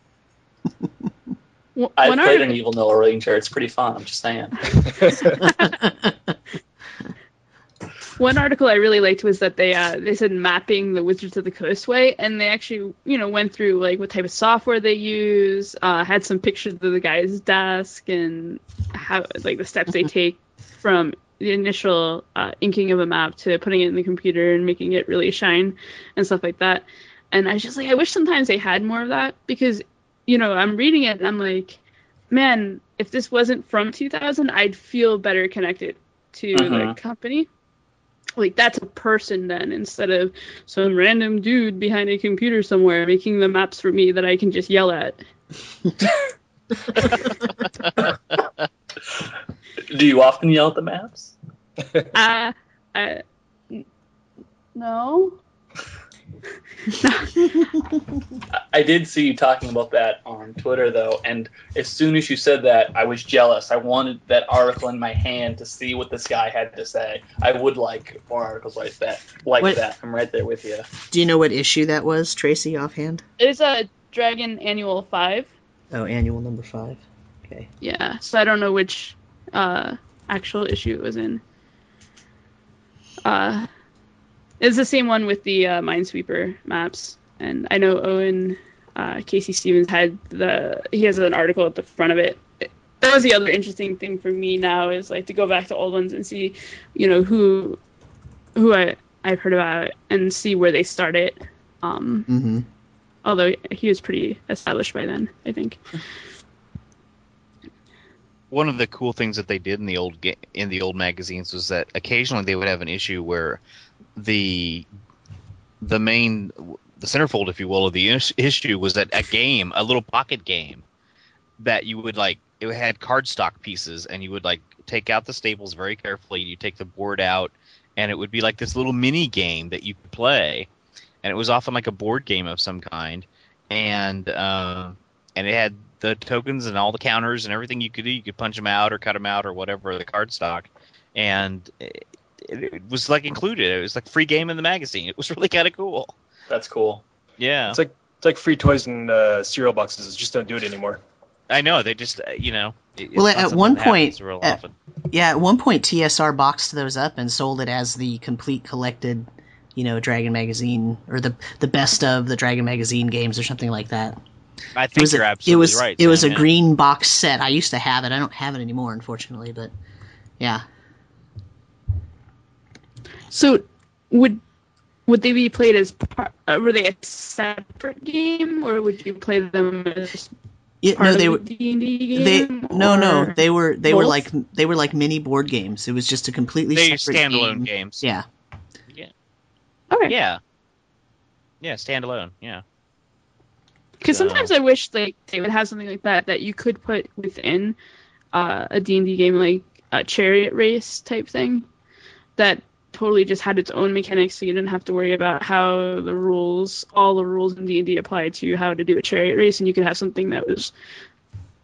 I've played an Evil Noah Ranger. It's pretty fun. I'm just saying. One article I really liked was that they said mapping the Wizards of the Coast way, and they actually went through like what type of software they use, had some pictures of the guy's desk and how like the steps they take from the initial inking of a map to putting it in the computer and making it really shine and stuff like that. And I was just like, I wish sometimes they had more of that, because I'm reading it and I'm like, man, if this wasn't from 2000, I'd feel better connected to the company. Like, that's a person then, instead of some random dude behind a computer somewhere making the maps for me that I can just yell at. Do you often yell at the maps? No. I did see you talking about that on Twitter, though, and as soon as you said that, I was jealous. I wanted that article in my hand to see what this guy had to say. I would like more articles like that. I'm right there with you. Do you know what issue that was, Tracy, offhand? It's a Dragon Annual 5. Oh, annual number 5. Okay. Yeah, so I don't know which actual issue it was in. It's the same one with the Minesweeper maps, and I know Owen Casey Stevens he has an article at the front of it. That was the other interesting thing for me now, is like to go back to old ones and see, who I've heard about and see where they started. Although he was pretty established by then, I think. One of the cool things that they did in the old magazines was that occasionally they would have an issue where the centerfold, if you will, of the issue was that a little pocket game that you would like. It had cardstock pieces, and you would like take out the staples very carefully. You take the board out, and it would be like this little mini game that you could play, and it was often like a board game of some kind, and it had the tokens and all the counters and everything you could do. You could punch them out or cut them out or whatever, the cardstock, and it was like included. It was like free game in the magazine. It was really kind of cool. That's cool. Yeah, It's like free toys and cereal boxes. Just don't do it anymore. I know. They just Well, at one point, real often. at one point, TSR boxed those up and sold it as the complete collected, Dragon magazine, or the best of the Dragon magazine games, or something like that. I think you're absolutely right. It was Sam, a green box set. I used to have it. I don't have it anymore, unfortunately, but yeah. So would they be played as were they a separate game, or would you play them as part they of were. a D&D They game? no. They were both? like mini board games. It was just a completely They separate standalone game. games. Yeah. Okay. Yeah, standalone. Yeah. Because sometimes I wish like they would have something like that you could put within a D&D game, like a chariot race type thing, that totally just had its own mechanics, so you didn't have to worry about how all the rules in D&D apply to how to do a chariot race, and you could have something that was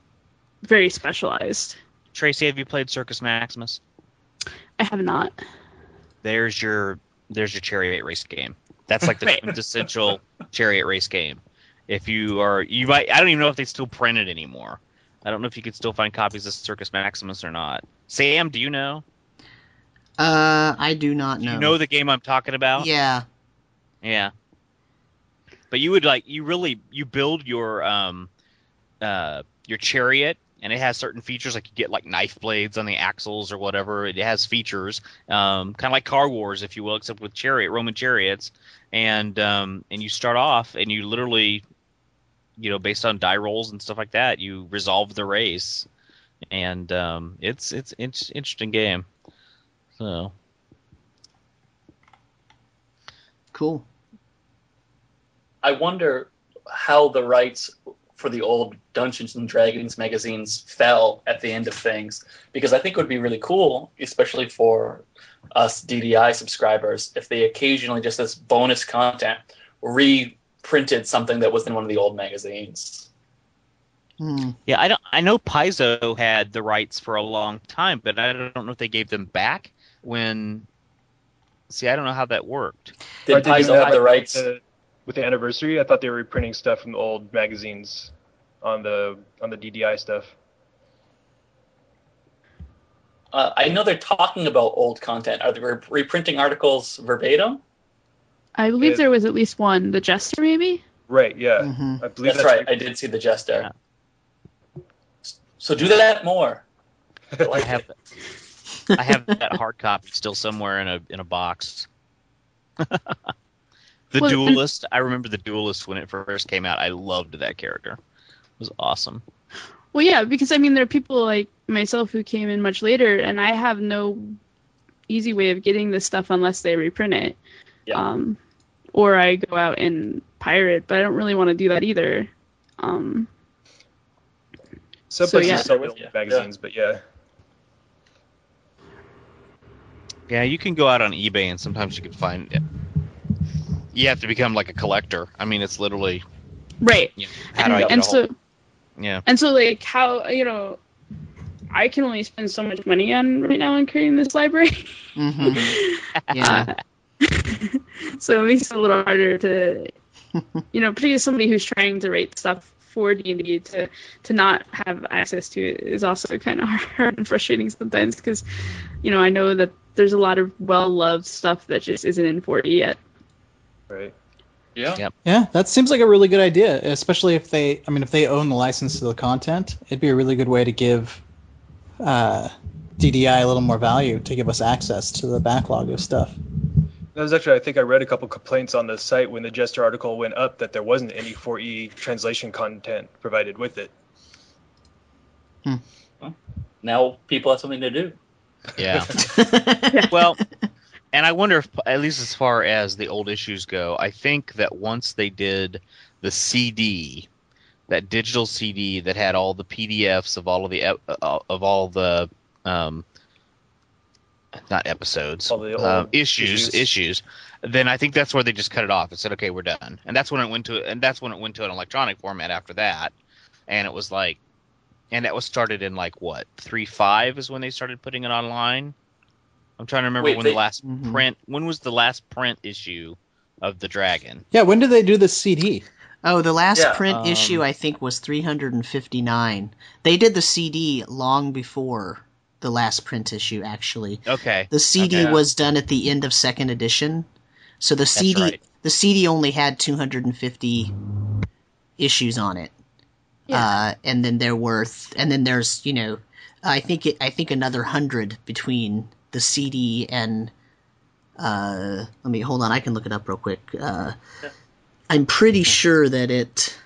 very specialized. Tracy, have you played Circus Maximus? I have not. There's your chariot race game. That's like the quintessential chariot race game. If you might, I don't even know if they still print it anymore. I don't know if you could still find copies of Circus Maximus or not. Sam, do you know? I do not know. You know the game I'm talking about? Yeah. Yeah. But you would you build your chariot, and it has certain features, like you get like knife blades on the axles or whatever. It has features, kind of like Car Wars, if you will, except with Roman chariots. And you start off, and you literally, based on die rolls and stuff like that, you resolve the race, and it's interesting game. So cool. I wonder how the rights for the old Dungeons and Dragons magazines fell at the end of things, because I think it would be really cool, especially for us DDI subscribers, if they occasionally, just as bonus content, reprinted something that was in one of the old magazines. Yeah, I know Paizo had the rights for a long time, but I don't know if they gave them back when. See, I don't know how that worked. Did Paizo have the rights? With the anniversary, I thought they were reprinting stuff from the old magazines on the DDI stuff. I know they're talking about old content. Are they reprinting articles verbatim? I believe there was at least one. The Jester, maybe? Right, yeah. Mm-hmm. I believe That's right. I did see the Jester. Yeah. So do that more. I have that hard copy still somewhere in a box. Duelist. I remember the Duelist when it first came out. I loved that character. It was awesome. Well, yeah, because there are people like myself who came in much later, and I have no easy way of getting this stuff unless they reprint it. Yeah. Or I go out and pirate, but I don't really want to do that either. Some places sell old magazines, but yeah. Yeah, you can go out on eBay and sometimes you can find it. You have to become like a collector. It's literally right. How do I get a hold? Yeah. And so like how I can only spend so much money on right now on creating this library. Mm-hmm. Yeah. So it makes it a little harder to, particularly somebody who's trying to rate stuff for D&D to not have access to it is also kind of hard and frustrating sometimes because, I know that there's a lot of well-loved stuff that just isn't in 40 yet. Right. Yeah. Yep. Yeah, that seems like a really good idea, especially if they own the license to the content. It'd be a really good way to give DDI a little more value, to give us access to the backlog of stuff. That was actually, I think I read a couple complaints on the site when the Jester article went up that there wasn't any 4E translation content provided with it. Well, now people have something to do. Yeah. Well, and I wonder if, at least as far as the old issues go, I think that once they did the CD, that digital CD that had all the PDFs of all of the not episodes, issues, then I think that's where they just cut it off and said, okay, we're done. And that's when it went to an electronic format after that. And it was like, and that was started in like what, 3.5 is when they started putting it online. I'm trying to remember the last print. When was the last print issue of the Dragon? Yeah, when did they do the CD? Oh, the last print issue I think was 359. They did the CD long before the last print issue, actually. Okay. The CD was done at the end of second edition, so the CD only had 250 issues on it. Yeah. And then there's I think another 100 between the CD and let me hold on. I can look it up real quick. I'm pretty sure that it.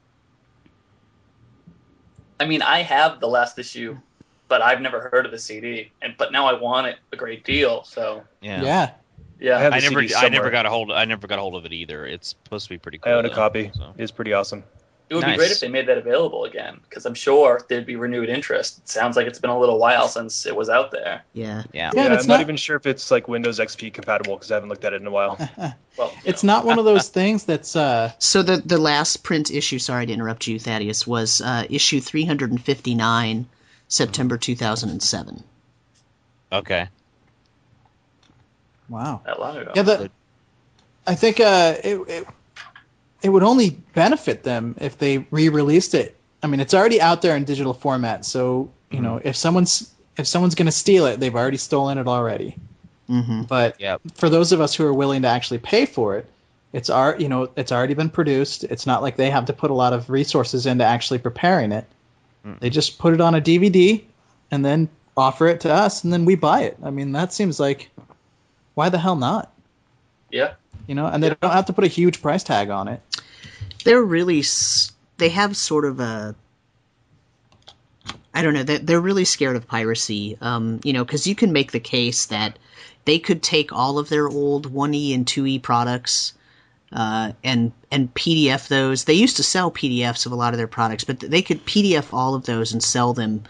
I have the last issue, but I've never heard of the CD, but now I want it a great deal. So yeah. I never got a hold of it either. It's supposed to be pretty cool. I own a copy. So. It's pretty awesome. It would be Nice. great if they made that available again, because I'm sure there'd be renewed interest. It sounds like it's been a little while since it was out there. Yeah. Yeah. Yeah, and it's I'm not not- even sure if it's like Windows XP compatible because I haven't looked at it in a while. Well, It's not one of those things that's So the last print issue, sorry to interrupt you, Thaddeus, was issue 359, September 2007. Okay. wow. that long ago. Yeah, I think it would only benefit them if they re-released it. I mean, it's already out there in digital format, so you know if someone's going to steal it, they've already stolen it already. Mm-hmm. But Yep. for those of us who are willing to actually pay for it, it's already been produced. It's not like they have to put a lot of resources into actually preparing it. They just put it on a DVD and then offer it to us, and then we buy it. I mean, that seems like, why the hell not? Yeah. You know, and they don't have to put a huge price tag on it. They're really they have sort of a, I don't know, they're really scared of piracy. You know, because you can make the case that they could take all of their old 1E and 2E products and PDF those. They used to sell PDFs of a lot of their products, but they could PDF all of those and sell them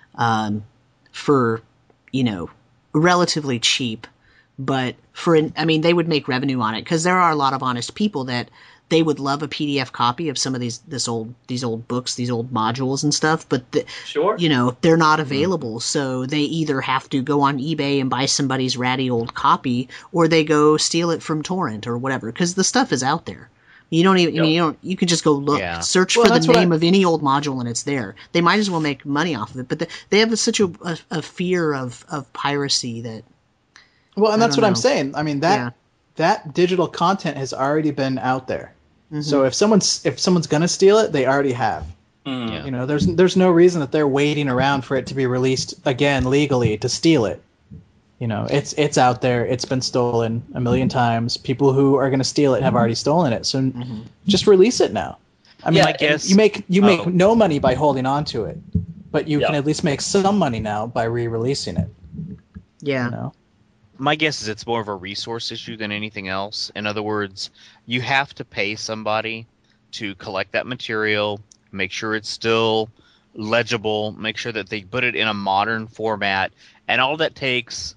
for, you know, relatively cheap. But they would make revenue on it, because there are a lot of honest people that they would love a PDF copy of some of these old books, these old modules and stuff. But Sure. you know, they're not available, so they either have to go on eBay and buy somebody's ratty old copy, or they go steal it from torrent or whatever, because the stuff is out there. You don't even. I mean, you can just go look, search for the name of any old module, and it's there. They might as well make money off of it, but they have such a fear of piracy that. Well, and I that's don't what I'm know. saying. I mean, that digital content has already been out there. Mm-hmm. So if someone's gonna steal it, they already have. Mm. Yeah. You know, there's no reason that they're waiting around for it to be released again legally to steal it. You know, it's out there. It's been stolen a million times. People who are going to steal it have already stolen it. So just release it now. I mean, Yeah, I guess you make no money by holding on to it, but you Yeah. can at least make some money now by re-releasing it. Yeah. You know? my guess is it's more of a resource issue than anything else. In other words, you have to pay somebody to collect that material, make sure it's still legible, make sure that they put it in a modern format, and all that takes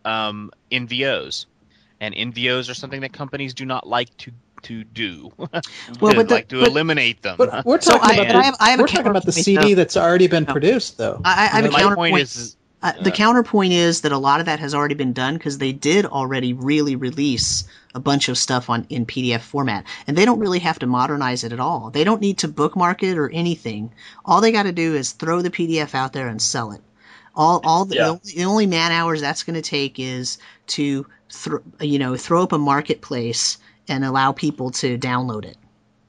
NVOs. And NVOs are something that companies do not like to do. Well, They but like to eliminate them. But we're So talking I have a we're talking about the counterpoint, CD though. that's already been produced, though. I have a My counterpoint. point is, The counterpoint is that a lot of that has already been done, because they did already really release a bunch of stuff in PDF format, and they don't really have to modernize it at all. They don't need to bookmark it or anything. All they got to do is throw the PDF out there and sell it. The only man hours that's going to take is to throw up a marketplace and allow people to download it.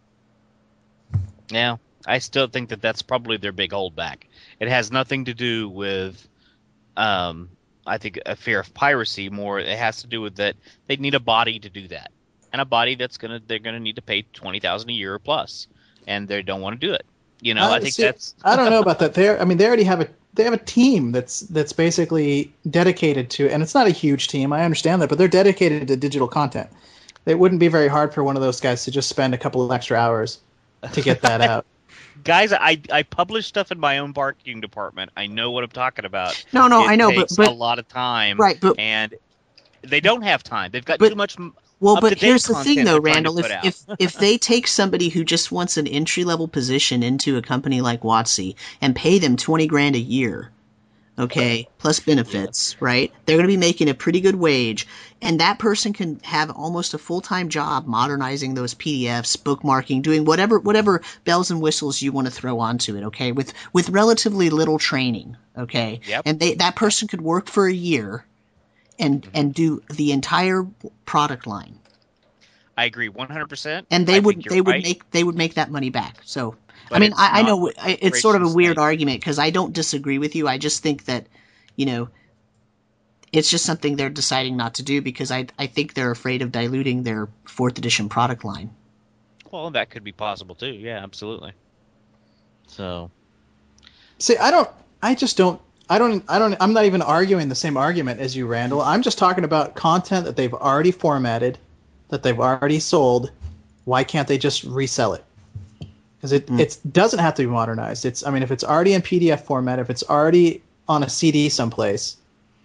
yeah, I still think that that's probably their big holdback. It has nothing to do with, I think, a fear of piracy. More, it has to do with that they need a body to do that, and a body they're gonna need to pay $20,000 a year or plus, and they don't want to do it. You know, I think that's. I don't know about that. They already have a team that's basically dedicated to, and it's not a huge team. I understand that, but they're dedicated to digital content. It wouldn't be very hard for one of those guys to just spend a couple of extra hours to get that out. Guys, I publish stuff in my own marketing department. I know what I'm talking about. No, I know, takes but a lot of time, right, but and they don't have time. They've got But- too much. Well, but up-to-date here's the thing, content though, they're trying to Randall. put out. If they take somebody who just wants an entry level position into a company like WotC and pay them $20,000 a year, okay, plus benefits, right? They're going to be making a pretty good wage, and that person can have almost a full time job modernizing those PDFs, bookmarking, doing whatever bells and whistles you want to throw onto it, okay, with relatively little training, okay, Yep. and that person could work for a year. And do the entire product line, I agree 100%. and I they think you're right, would make that money back. So, but I mean, it's I not know it's sort of a gracious weird thing. argument, because I don't disagree with you. I just think that, it's just something they're deciding not to do, because I think they're afraid of diluting their 4th edition product line. Well, that could be possible too. Yeah, absolutely. So, See, I'm not even arguing the same argument as you, Randall. I'm just talking about content that they've already formatted, that they've already sold. Why can't they just resell it? because it doesn't have to be modernized. If it's already in PDF format, if it's already on a CD someplace,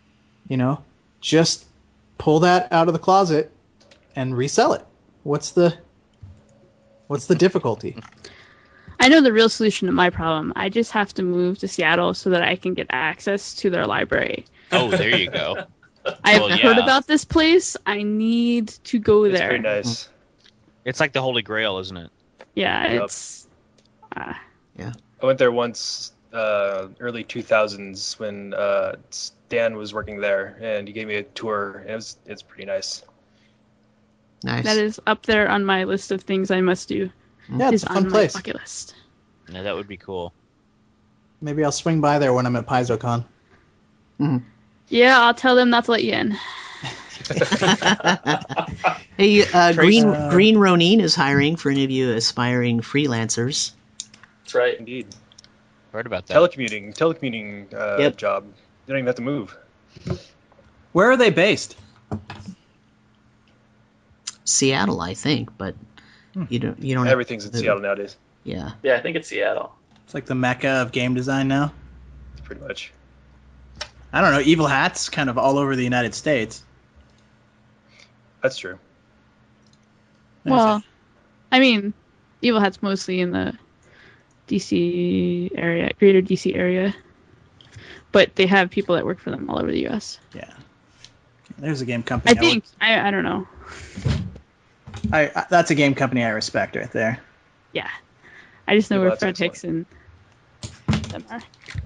just pull that out of the closet and resell it. What's the difficulty? I know the real solution to my problem. I just have to move to Seattle so that I can get access to their library. Oh, there you go. I've heard about this place. I need to go It's there. pretty nice. It's like the Holy Grail, isn't it? Yeah, Yep. it's. I went there once, early 2000s when Stan was working there, and he gave me a tour. And it's pretty nice. Nice. That is up there on my list of things I must do. Yeah, it's Is a fun on place. my bucket list. Yeah, that would be cool. Maybe I'll swing by there when I'm at PaizoCon. Yeah, I'll tell them not to let you in. Hey, Trace- Green Ronin is hiring for any of you aspiring freelancers. That's right. Indeed. Heard about that. Telecommuting Yep. job. You don't even have to move. Where are they based? Seattle, I think, but you don't have Everything's in to- Seattle nowadays, Yeah. Yeah, I think it's Seattle. It's like the mecca of game design now. pretty much. I don't know. Evil Hat's kind of all over the United States. That's true. Well, I mean, Evil Hat's mostly in the DC area, greater DC area. But they have people that work for them all over the U.S. Yeah. There's a game company. I think, I don't know. I that's a game company I respect right there. Yeah. I just know Yeah, where that's Fred excellent. Hicks and them are.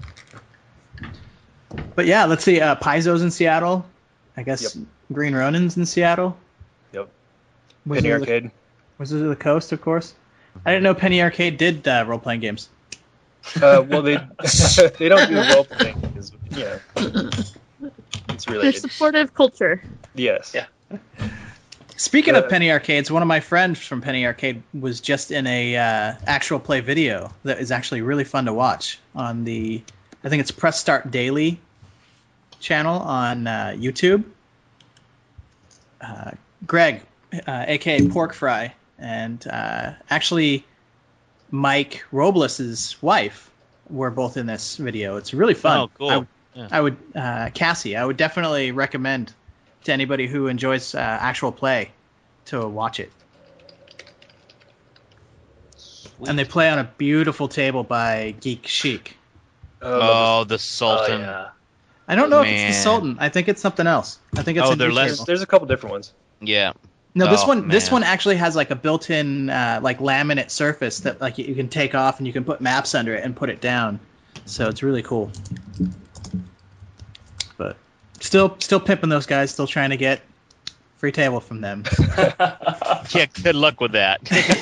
But yeah, let's see. Paizo's in Seattle. I guess Yep. Green Ronin's in Seattle. Yep. Wizards Penny of the- Arcade. Wizards of the Coast, of course. I didn't know Penny Arcade did role-playing games. Well, they they don't do role playing. It's They're related. supportive culture. Yes. Yeah. Speaking of Penny Arcades, one of my friends from Penny Arcade was just in a actual play video that is actually really fun to watch on the, I think it's Press Start Daily channel on YouTube. Greg, aka Pork Fry, and actually Mike Robles' wife were both in this video. It's really fun. Oh, cool. I would Cassie, I would definitely recommend to anybody who enjoys actual play to watch it. Sweet. And they play on a beautiful table by Geek Chic. Oh, the Oh, Sultan. yeah. I don't know if it's Man. the Sultan. I think it's something else. I think it's Oh, a they're new less- table. There's a couple different ones. Yeah. No, this Oh, one man. actually has like a built-in like laminate surface that like you can take off and you can put maps under it and put it down. So it's really cool. But still pimping those guys, still trying to get free table from them. Yeah, good luck with that.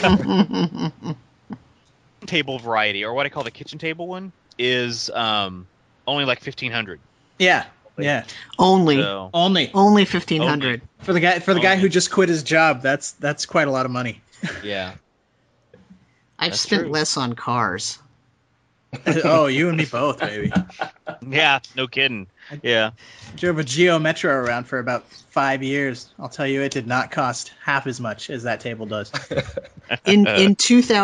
Table variety, or what I call the kitchen table one, is only like 1,500. Yeah. Yeah. Only So, Only 1,500. for the guy who just quit his job, that's quite a lot of money. yeah. I've That's spent true. less on cars. Oh, you and me both, baby. Yeah, no kidding. Yeah. Drove a Geo Metro around for about 5 years. I'll tell you, it did not cost half as much as that table does. In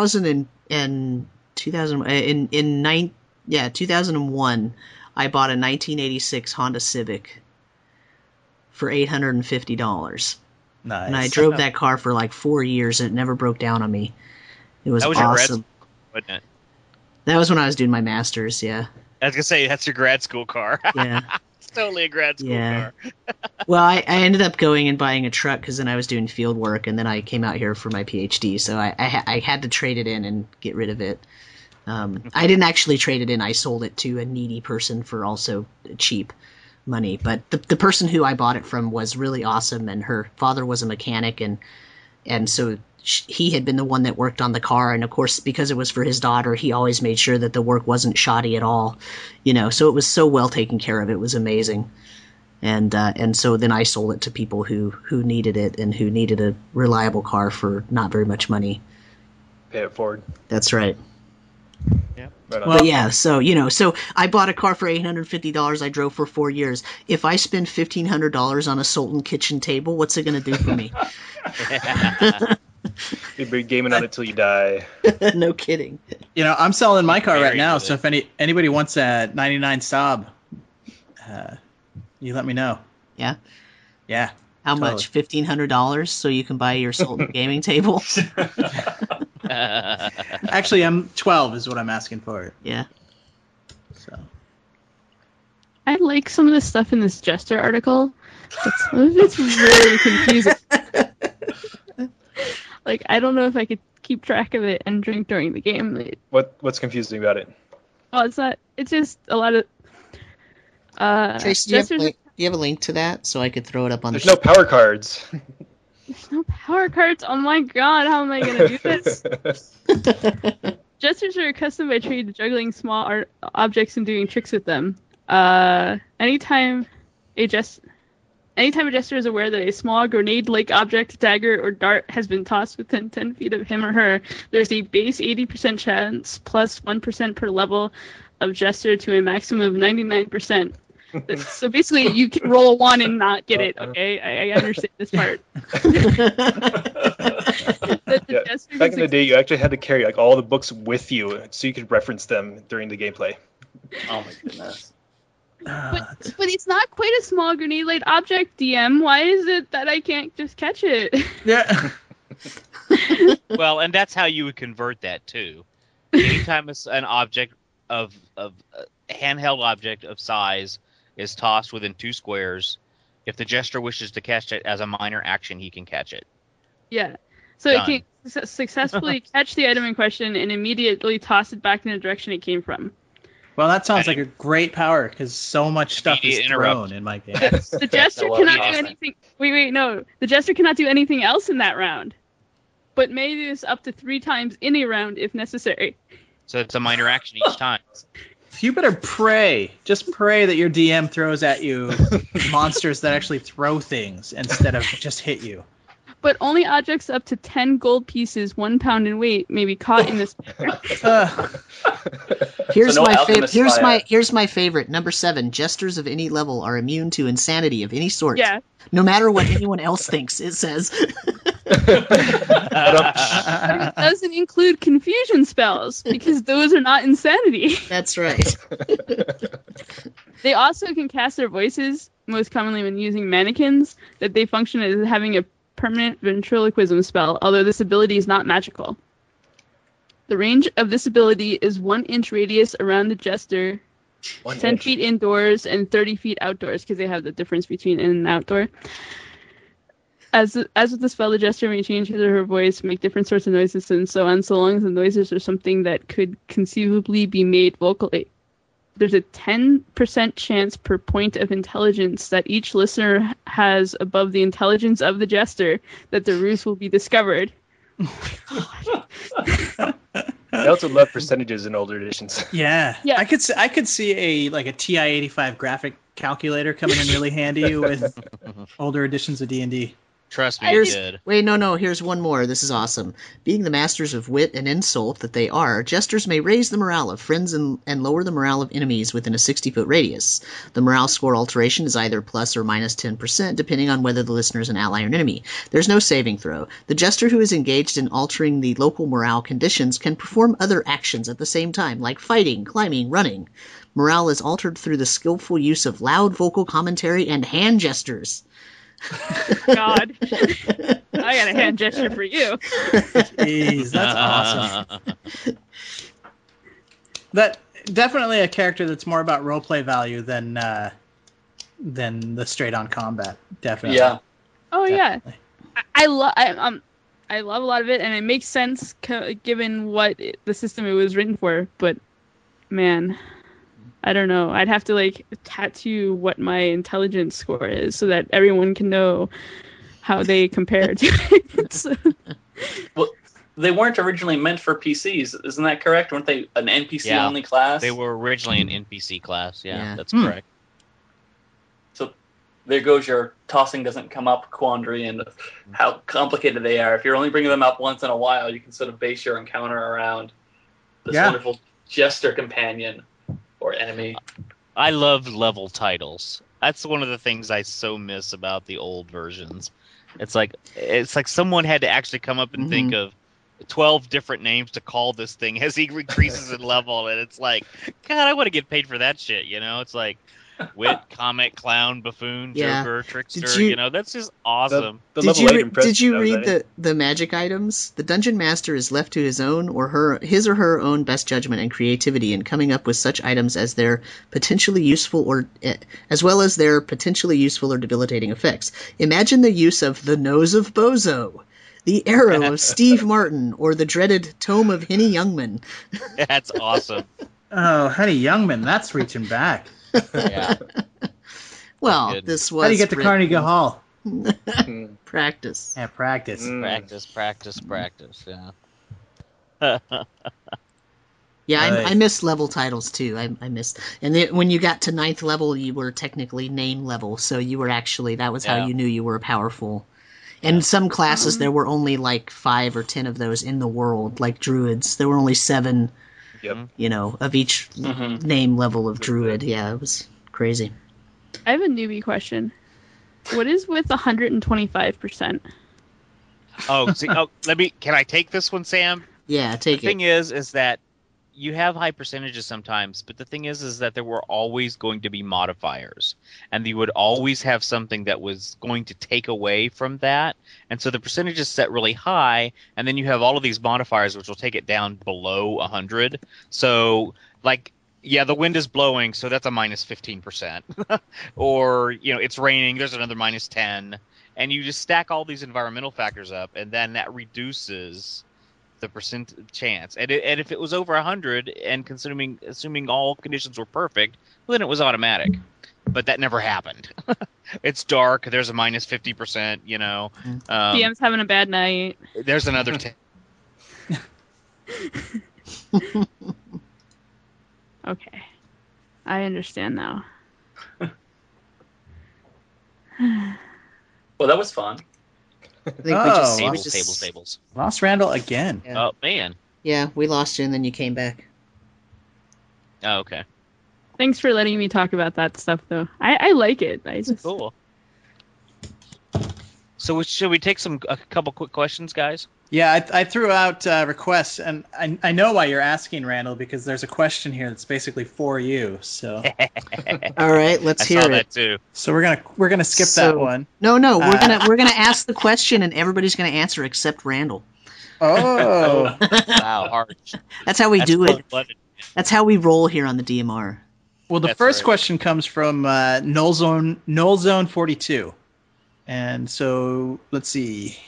2001, I bought a 1986 Honda Civic for $850. Nice. And I drove that car for like 4 years and it never broke down on me. It was That was your grad awesome. school, wasn't it? That was when I was doing my master's, yeah. I was gonna say that's your grad school car. Yeah. It's totally a grad school Yeah. car. Well, I ended up going and buying a truck because then I was doing field work, and then I came out here for my PhD, so I had to trade it in and get rid of it. I didn't actually trade it in. I sold it to a needy person for also cheap money. But the person who I bought it from was really awesome, and her father was a mechanic, and so he had been the one that worked on the car, and of course because it was for his daughter, he always made sure that the work wasn't shoddy at all, so it was so well taken care of. It was amazing. And so then I sold it to people who needed it and who needed a reliable car for not very much money. Pay it forward. That's right. Right on. Well- But yeah, so so I bought a car for $850. I drove for 4 years. If I spend $1,500 on a Sultan kitchen table, what's it going to do for me? You'll be gaming on it till you die. No kidding. I'm selling my car right Married now, with so if anybody wants a 99 Saab, you let me know. Yeah. Yeah. How Totally. much? $1,500 so you can buy your Sultan gaming table? Actually, I'm 12 is what I'm asking for it. Yeah. So. I like some of the stuff in this Jester article, but some of it's really confusing. Like, I don't know if I could keep track of it and drink during the game. What's confusing about it? Oh, it's not. It's just a lot of. Tracy, do Jesters. you have a link to that so I could throw it up on There's the no power cards. There's no power cards. Oh my god, how am I gonna do this? Jesters are accustomed by trade to juggling small objects and doing tricks with them. Anytime a jester is aware that a small grenade-like object, dagger, or dart has been tossed within 10 feet of him or her, there's a base 80% chance plus 1% per level of Jester to a maximum of 99%. So basically, you can roll a 1 and not get it, okay? I understand this part. Back in the day, you actually had to carry all the books with you so you could reference them during the gameplay. Oh my goodness. But it's not quite a small grenade-like object, DM. Why is it that I can't just catch it? Yeah. Well, and that's how you would convert that too. Anytime an object of a handheld object of size is tossed within 2 squares, if the Jester wishes to catch it as a minor action, he can catch it. Yeah. So Done. it can successfully catch the item in question and immediately toss it back in the direction it came from. Well, that sounds like a great power because so much stuff is Immediate thrown interrupt. in my game. The Jester So, cannot awesome. do anything. Wait, no. The Jester cannot do anything else in that round, but may do this up to 3 times in a round if necessary. So it's a minor action each time. You better pray. Just pray that your DM throws at you monsters that actually throw things instead of just hit you. But only objects up to 10 gold pieces, 1 pound in weight, may be caught in this manner. Here's So no my favorite. alchemist fire. Here's my favorite. Number 7. Jesters of any level are immune to insanity of any sort. Yeah. No matter what anyone else thinks. It says. It doesn't include confusion spells, because those are not insanity. That's right. They also can cast their voices, most commonly when using mannequins, that they function as having a permanent ventriloquism spell, although this ability is not magical. The range of this ability is 1 inch radius around the Jester, 10 feet indoors, and 30 feet outdoors, because they have the difference between in and outdoor. As with the spell, the Jester may change his or her voice, make different sorts of noises, and so on, so long as the noises are something that could conceivably be made vocally. There's a 10% chance per point of intelligence that each listener has above the intelligence of the Jester that the ruse will be discovered. I also love percentages in older editions. Yeah. Yeah. I could see a TI-85 graphic calculator coming in really handy with older editions of D&D. Trust me, Here's, it did. wait, no, here's one more. This is awesome. Being the masters of wit and insult that they are, jesters may raise the morale of friends and lower the morale of enemies within a 60-foot radius. The morale score alteration is either plus or minus 10%, depending on whether the listener is an ally or an enemy. There's no saving throw. The jester who is engaged in altering the local morale conditions can perform other actions at the same time, like fighting, climbing, running. Morale is altered through the skillful use of loud vocal commentary and hand gestures. God. I got a hand gesture for you. Jeez, that's awesome. That definitely a character that's more about roleplay value than the straight-on combat. Definitely. Yeah. Oh, Definitely. yeah. I love a lot of it, and it makes sense given the system it was written for, but, man... I don't know. I'd have to tattoo what my intelligence score is so that everyone can know how they compare to it. So, Well, they weren't originally meant for PCs, isn't that correct? Weren't they an NPC only class? They were originally an NPC class. Yeah, Yeah. that's correct. So there goes your tossing doesn't come up quandary and how complicated they are. If you're only bringing them up once in a while, you can sort of base your encounter around this Yeah. wonderful jester companion or enemy. I love level titles. That's one of the things I so miss about the old versions. It's like someone had to actually come up and think of 12 different names to call this thing as he increases in level, and it's like, God, I want to get paid for that shit. It's like wit, comic, clown, buffoon, joker, trickster. That's just awesome. Did you read the magic items? The dungeon master is left to his own or his or her own best judgment and creativity in coming up with such items as their potentially useful as well as their potentially useful or debilitating effects. Imagine the use of the nose of Bozo, the arrow of Steve Martin, or the dreaded tome of Henny Youngman. That's awesome. Oh, Henny Youngman, that's reaching back. Yeah. Well, this was. How do you get to Carnegie Hall? Practice. Yeah, practice. Practice. Yeah. Yeah, I missed level titles too. I missed, and then when you got to 9th level, you were technically name level, so you were actually that was how you knew you were powerful. And some classes there were only like 5 or 10 of those in the world, like druids. There were only 7. Yep. Of each name level of druid. Yeah, it was crazy. I have a newbie question. What is with 125%? Can I take this one, Sam? Yeah, take it. The thing is that you have high percentages sometimes, but the thing is that there were always going to be modifiers, and you would always have something that was going to take away from that, and so the percentage is set really high, and then you have all of these modifiers which will take it down below 100. So, the wind is blowing, so that's a minus 15%, or it's raining, there's another minus 10, and you just stack all these environmental factors up, and then that reduces the percent chance, and if it was over 100, and assuming all conditions were perfect, well, then it was automatic. But that never happened. It's dark. There's a minus 50%. DM's having a bad night. There's another 10. Okay, I understand now. Well, that was fun. I think we just tables. Lost Randall again. Yeah. Oh man. Yeah, we lost you, and then you came back. Oh, okay. Thanks for letting me talk about that stuff, though. I like it. Cool. So should we take a couple quick questions, guys? Yeah, I threw out requests, and I know why you're asking, Randall, because there's a question here that's basically for you. So, all right, let's hear it. I saw that too. So we're gonna skip that one. No, we're gonna ask the question, and everybody's gonna answer except Randall. Oh, wow, harsh. That's how we do it. That's how we roll here on the DMR. Well, the first question comes from Nullzone 42, and so let's see.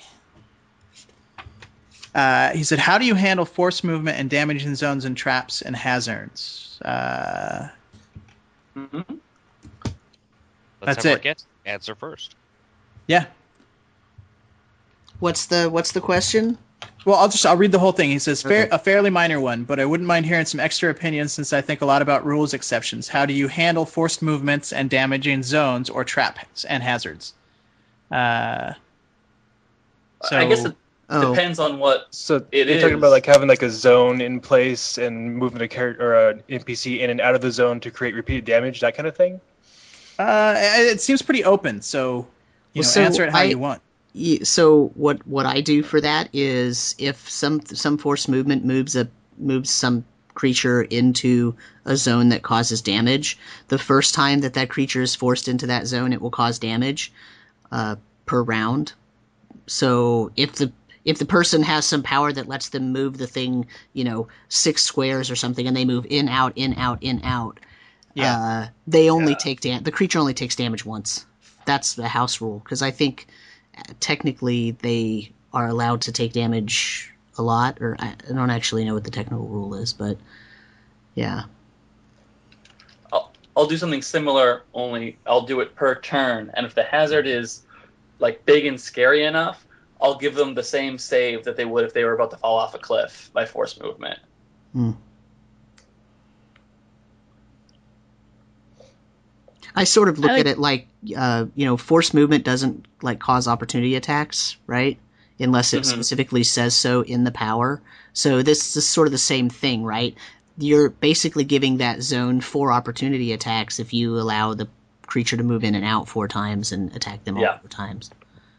He said, "How do you handle force movement and damaging zones and traps and hazards?" Let's That's have it. Answer first. Yeah. What's the question? Well, I'll read the whole thing. He says, a fairly minor one, but I wouldn't mind hearing some extra opinions since I think a lot about rules exceptions. How do you handle forced movements and damaging zones or traps and hazards? I guess it depends on what you're talking about like having like a zone in place and moving a character or an NPC in and out of the zone to create repeated damage, that kind of thing? It seems pretty open, so answer it how you want. So what I do for that is if some force movement moves some creature into a zone that causes damage, the first time that creature is forced into that zone, it will cause damage per round. So if the person has some power that lets them move the thing, 6 squares or something, and they move in, out, they only take the creature only takes damage once. That's the house rule, because I think technically they are allowed to take damage a lot, or I don't actually know what the technical rule is, but yeah. I'll do something similar, only I'll do it per turn, and if the hazard is like big and scary enough, I'll give them the same save that they would if they were about to fall off a cliff by force movement. I sort of look at it like, force movement doesn't cause opportunity attacks, right? Unless it specifically says so in the power. So this is sort of the same thing, right? You're basically giving that zone 4 opportunity attacks if you allow the creature to move in and out 4 times and attack them all 4 times.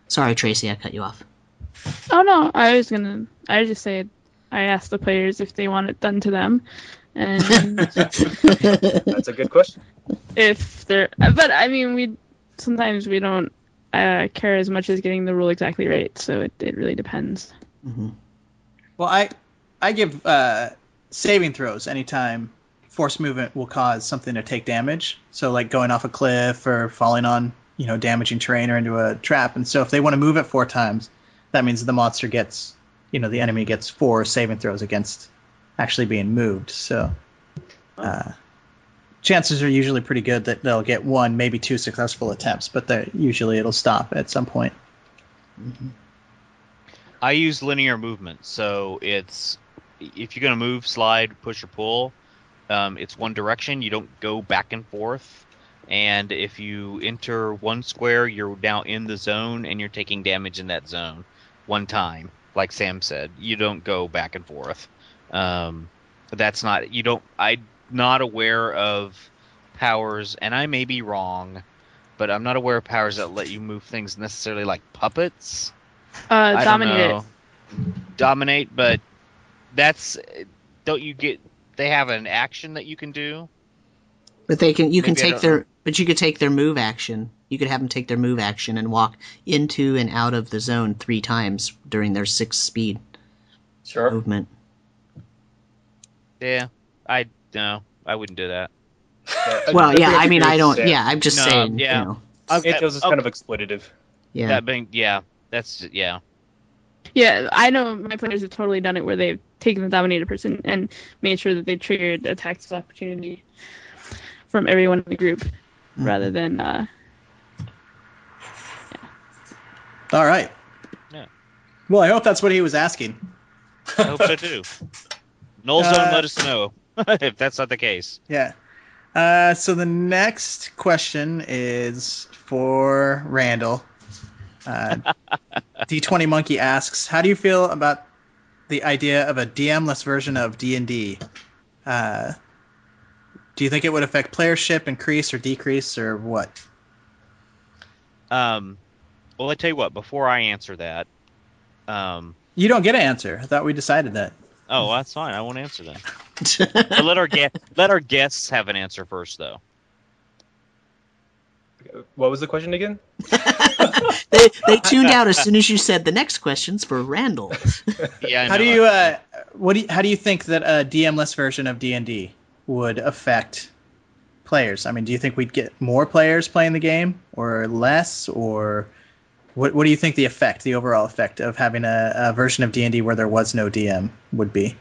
Sorry, Tracy, I cut you off. Oh no, I just say I asked the players if they want it done to them, and That's a good question. if they're, but I mean, we don't care as much as getting the rule exactly right, so it really depends. Mm-hmm. Well, I give saving throws anytime force movement will cause something to take damage. So like going off a cliff or falling on, damaging terrain or into a trap. And so if they want to move it 4 times, that means the monster gets, the enemy gets 4 saving throws against actually being moved. So chances are usually pretty good that they'll get 1, maybe 2 successful attempts, but usually it'll stop at some point. Mm-hmm. I use linear movement, so it's if you're gonna move, slide, push, or pull, it's one direction. You don't go back and forth. And if you enter one square, you're now in the zone, and you're taking damage in that zone one time. Like Sam said, you don't go back and forth. That's not you don't. I'm not aware of powers, and I may be wrong, but I'm not aware of powers that let you move things necessarily like puppets. I don't know. Dominate, but don't you get? They have an action that you can do. But you can take their move action. You could have them take their move action and walk into and out of the zone 3 times during their 6 speed movement. Yeah, I wouldn't do that. Well, yeah, I mean, I don't. Yeah, I'm just saying. Yeah, it was kind of exploitative. Yeah. Yeah, I know my players have totally done it where they've taken the dominated person and made sure that they triggered attacks of opportunity from everyone in the group, rather than. All right. Yeah. Well, I hope that's what he was asking. I hope so too. Nullzone, let us know if that's not the case. Yeah. So the next question is for Randall. D20 Monkey asks, how do you feel about the idea of a DM-less version of D&D? Do you think it would affect playership, increase or decrease, or what? Well, I tell you what. Before I answer that, you don't get an answer. I thought we decided that. Oh, that's fine. I won't answer that. But let our guests have an answer first, though. What was the question again? they tuned out as soon as you said the next question's for Randall. Yeah. How do you think that a DM-less version of D&D would affect players? I mean, do you think we'd get more players playing the game or less, or what do you think the overall effect of having a version of D&D where there was no DM would be?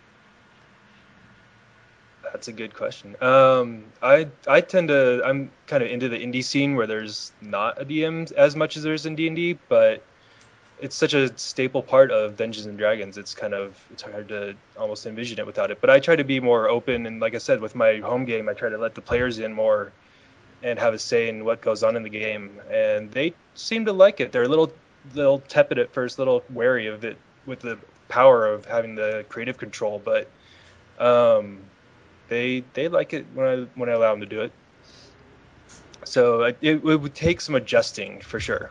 That's a good question. I'm kind of into the indie scene where there's not a DM as much as there's in D&D, but it's such a staple part of Dungeons and Dragons. It's hard to almost envision it without it. But I try to be more open, and like I said, with my home game, I try to let the players in more and have a say in what goes on in the game. And they seem to like it. They're a little tepid at first, a little wary of it with the power of having the creative control, but they like it when I allow them to do it. So it would take some adjusting for sure.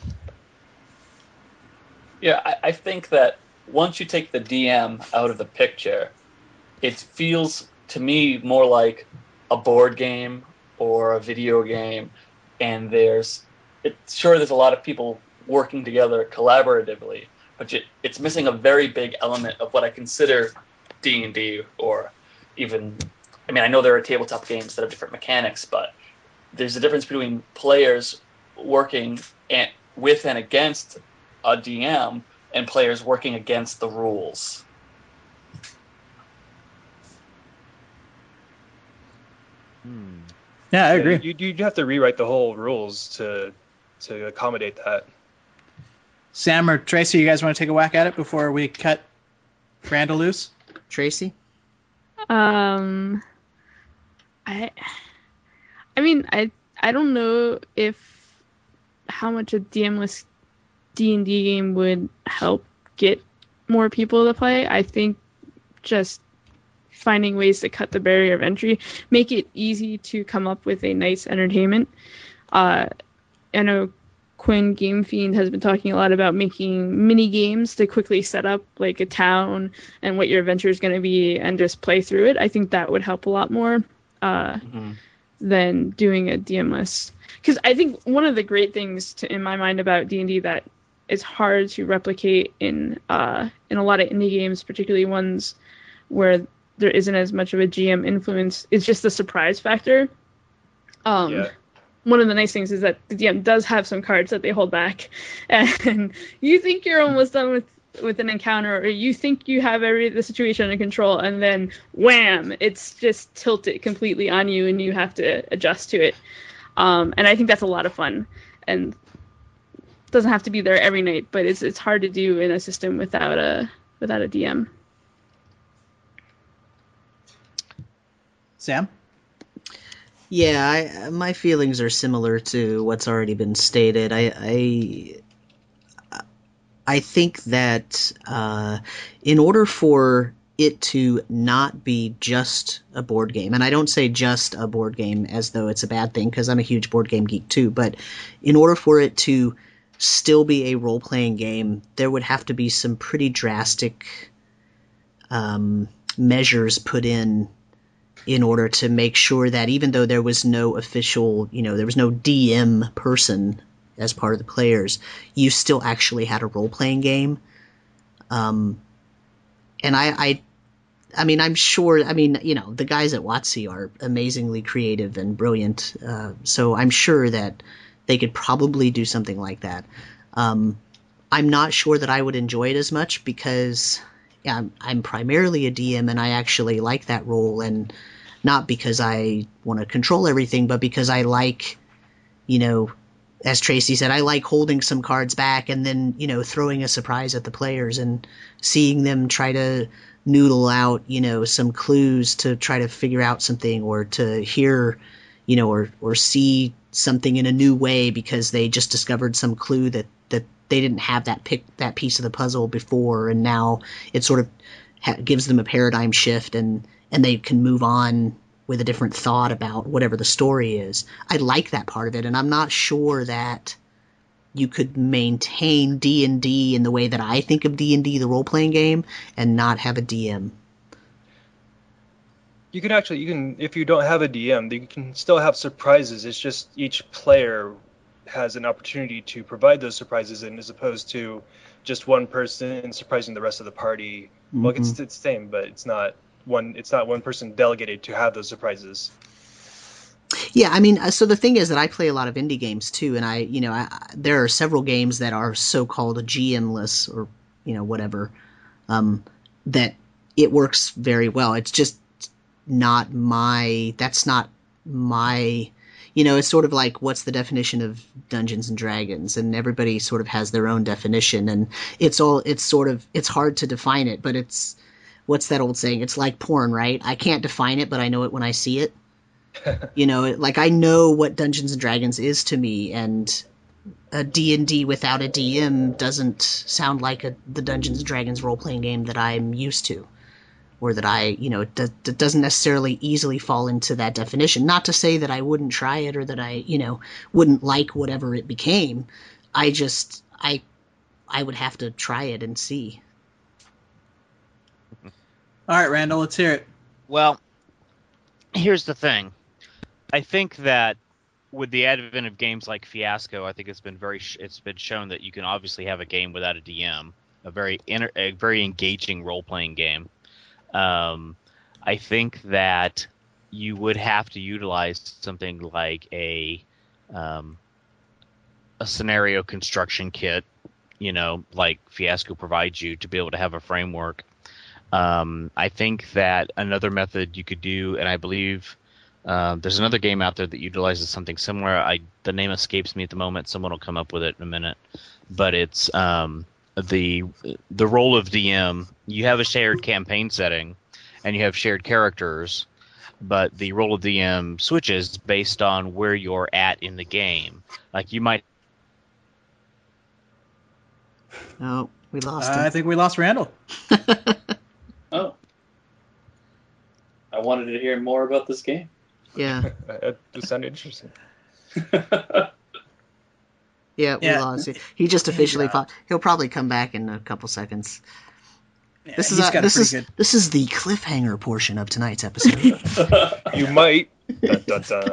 Yeah, I think that once you take the DM out of the picture, it feels to me more like a board game or a video game, and there's a lot of people working together collaboratively, but it's missing a very big element of what I consider D&D, or even, I mean, I know there are tabletop games that have different mechanics, but there's a difference between players working with and against a DM and players working against the rules. Yeah, I agree. You'd have to rewrite the whole rules to accommodate that. Sam or Tracy, you guys want to take a whack at it before we cut Randall loose? Tracy? I mean, I don't know how much a DM-less D&D game would help get more people to play. I think just finding ways to cut the barrier of entry, make it easy to come up with a nice entertainment. I know Quinn Game Fiend has been talking a lot about making mini games to quickly set up like a town and what your adventure is going to be and just play through it. I think that would help a lot more than doing a DM list. Because I think one of the great things in my mind about D&D that is hard to replicate in a lot of indie games, particularly ones where there isn't as much of a GM influence, is just the surprise factor. One of the nice things is that the DM does have some cards that they hold back, and you think you're almost done with an encounter, or you think you have the situation under control, and then wham, it's just tilted completely on you, and you have to adjust to it. And I think that's a lot of fun, and doesn't have to be there every night, but it's hard to do in a system without a DM. Sam? Yeah, my feelings are similar to what's already been stated. I think that in order for it to not be just a board game, and I don't say just a board game as though it's a bad thing, because I'm a huge board game geek too, but in order for it to still be a role-playing game, there would have to be some pretty drastic measures put in order to make sure that even though there was no official, there was no DM person as part of the players, you still actually had a role-playing game. And I mean, I'm sure, the guys at WotC are amazingly creative and brilliant, so I'm sure that they could probably do something like that. I'm not sure that I would enjoy it as much because I'm primarily a DM and I actually like that role, and not because I want to control everything, but because I like, as Tracy said, I like holding some cards back and then, throwing a surprise at the players and seeing them try to noodle out, some clues to try to figure out something, or to hear, or see something in a new way because they just discovered some clue that they didn't have that piece of the puzzle before, and now it sort of gives them a paradigm shift, and they can move on with a different thought about whatever the story is. I like that part of it, and I'm not sure that you could maintain D&D in the way that I think of D&D, the role-playing game, and not have a DM. You can if you don't have a DM, you can still have surprises. It's just each player has an opportunity to provide those surprises, and as opposed to just one person surprising the rest of the party. Mm-hmm. Well, it's the same, but it's not one person delegated to have those surprises. Yeah, so the thing is that I play a lot of indie games too, and there are several games that are so-called GM-less, or whatever, that it works very well. It's just not my. That's not my. It's sort of like, what's the definition of Dungeons and Dragons, and everybody sort of has their own definition, and it's hard to define it, but it's. What's that old saying? It's like porn, right? I can't define it, but I know it when I see it. Like I know what Dungeons and Dragons is to me, and a D&D without a DM doesn't sound like the Dungeons and Dragons role-playing game that I'm used to, or that it doesn't necessarily easily fall into that definition. Not to say that I wouldn't try it, or that I, wouldn't like whatever it became. I would have to try it and see. All right, Randall, let's hear it. Well, here's the thing. I think that with the advent of games like Fiasco, I think it's been shown that you can obviously have a game without a DM, a very engaging role-playing game. I think that you would have to utilize something like a scenario construction kit, like Fiasco provides you, to be able to have a framework. I think that another method you could do, and I believe there's another game out there that utilizes something similar. The name escapes me at the moment. Someone will come up with it in a minute. But it's the role of DM. You have a shared campaign setting, and you have shared characters, but the role of DM switches based on where you're at in the game. Like you might. Oh, we lost him. I think we lost Randall. Oh. I wanted to hear more about this game. Yeah. It sounded interesting. Yeah, we Yeah. lost. He just officially dropped. fought. He'll probably come back in a couple seconds. Yeah, This he's is got a pretty good. this is the cliffhanger portion of tonight's episode. You might. Dun, dun, dun.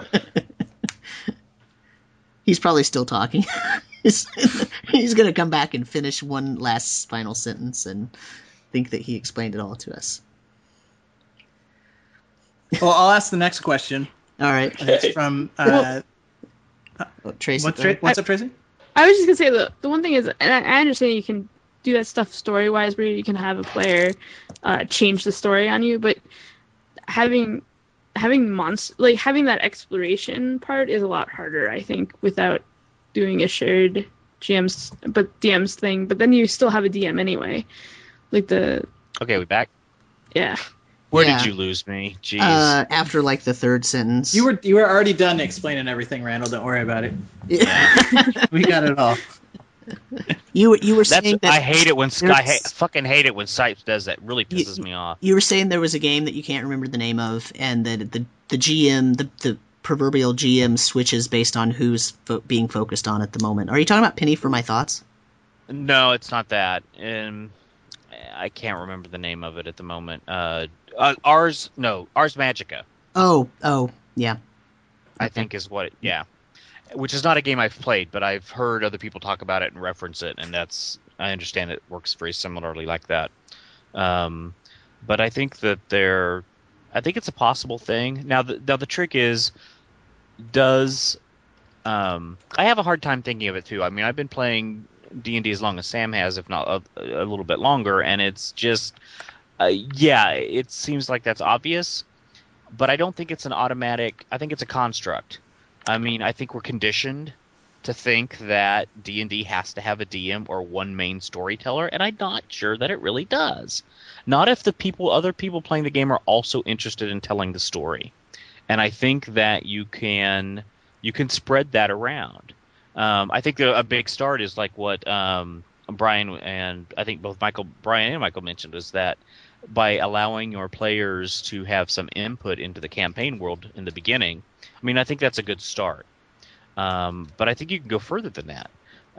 He's probably still talking. He's gonna come back and finish one last final sentence and think that he explained it all to us. Well, I'll ask the next question. All right, It's from Tracy. what's up, Tracy? I was just gonna say the one thing is, and I understand you can do that stuff story wise, where you can have a player change the story on you, but having having that exploration part is a lot harder, I think, without doing a shared DMs thing. But then you still have a DM anyway, like Okay, we back. yeah. Where Yeah. did you lose me? Jeez. After like the third sentence, You were already done explaining everything, Randall. Don't worry about it. We got it all. you were That's saying that I hate it when there's- fucking hate it when Sipes does that. Really pisses me off. you were saying there was a game that you can't remember the name of, and that the GM, the proverbial GM, switches based on who's being focused on at the moment. Are you talking about Penny for My Thoughts? No, it's not that. I can't remember the name of it at the moment. Ars Magica, Oh, yeah. I think is what. Which is not a game I've played, but I've heard other people talk about it and reference it, and I understand it works very similarly like that. But I think that I think it's a possible thing. Now the trick is, I have a hard time thinking of it too. I mean, I've been playing D&D as long as Sam has, if not a little bit longer, and it's just, it seems like that's obvious, but I don't think it's an automatic. I think it's a construct. I mean, I think we're conditioned to think that D&D has to have a DM or one main storyteller, and I'm not sure that it really does. Not if other people playing the game are also interested in telling the story. And I think that you can spread that around. I think a big start is like what Brian and I think both Brian and Michael mentioned, is that by allowing your players to have some input into the campaign world in the beginning, I mean, I think that's a good start. But I think you can go further than that.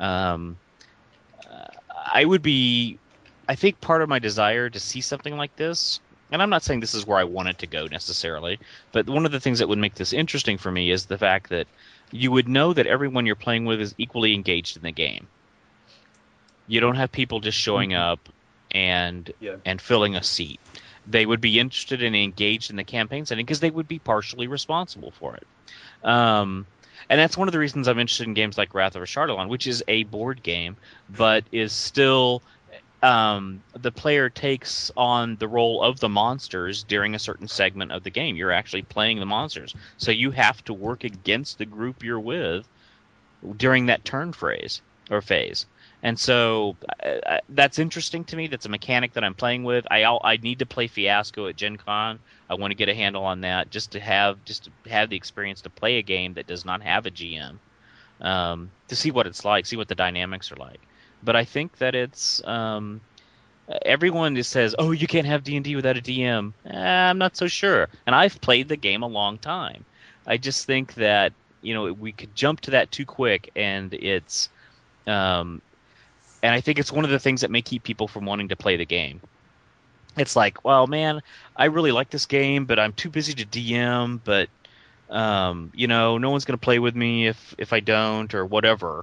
I think part of my desire to see something like this, and I'm not saying this is where I want it to go necessarily, but one of the things that would make this interesting for me is the fact that you would know that everyone you're playing with is equally engaged in the game. You don't have people just showing up and filling a seat. They would be interested and engaged in the campaign setting because they would be partially responsible for it. And that's one of the reasons I'm interested in games like Wrath of Ashardalon, which is a board game, but is still the player takes on the role of the monsters during a certain segment of the game. You're actually playing the monsters, so you have to work against the group you're with during that turn phase. And so that's interesting to me. That's a mechanic that I'm playing with. I need to play Fiasco at Gen Con. I want to get a handle on that just to have the experience to play a game that does not have a GM, to see what it's like, see what the dynamics are like. But I think that it's everyone just says, "Oh, you can't have D&D without a DM." I'm not so sure, and I've played the game a long time. I just think that we could jump to that too quick, and it's and I think it's one of the things that may keep people from wanting to play the game. It's like, well, man, I really like this game, but I'm too busy to DM. But no one's going to play with me if I don't, or whatever.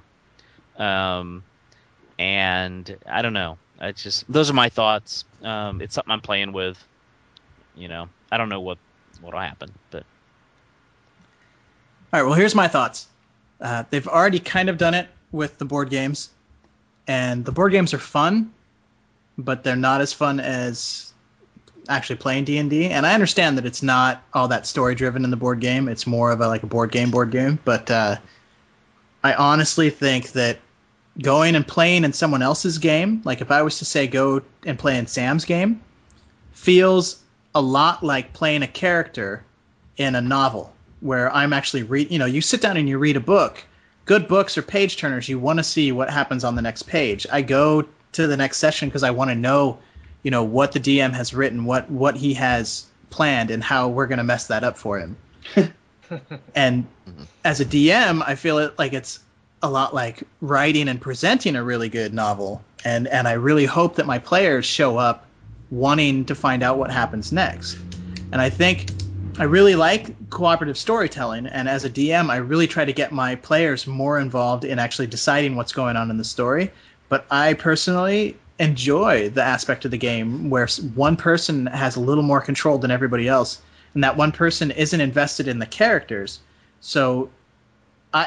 And I don't know. It's just, those are my thoughts. It's something I'm playing with. I don't know what'll happen, but. All right. Well, here's my thoughts. They've already kind of done it with the board games, and the board games are fun, but they're not as fun as actually playing D&D. And I understand that it's not all that story driven in the board game. It's more of a board game. But I honestly think that going and playing in someone else's game, like if I was to say go and play in Sam's game, feels a lot like playing a character in a novel where I'm actually you sit down and you read a book. Good books are page turners. You want to see what happens on the next page. I go to the next session because I want to know, what the DM has written, what he has planned, and how we're going to mess that up for him. And as a DM, I feel like it's a lot like writing and presenting a really good novel, and I really hope that my players show up wanting to find out what happens next. And I think I really like cooperative storytelling, and as a DM, I really try to get my players more involved in actually deciding what's going on in the story. But I personally enjoy the aspect of the game where one person has a little more control than everybody else, and that one person isn't invested in the characters. So I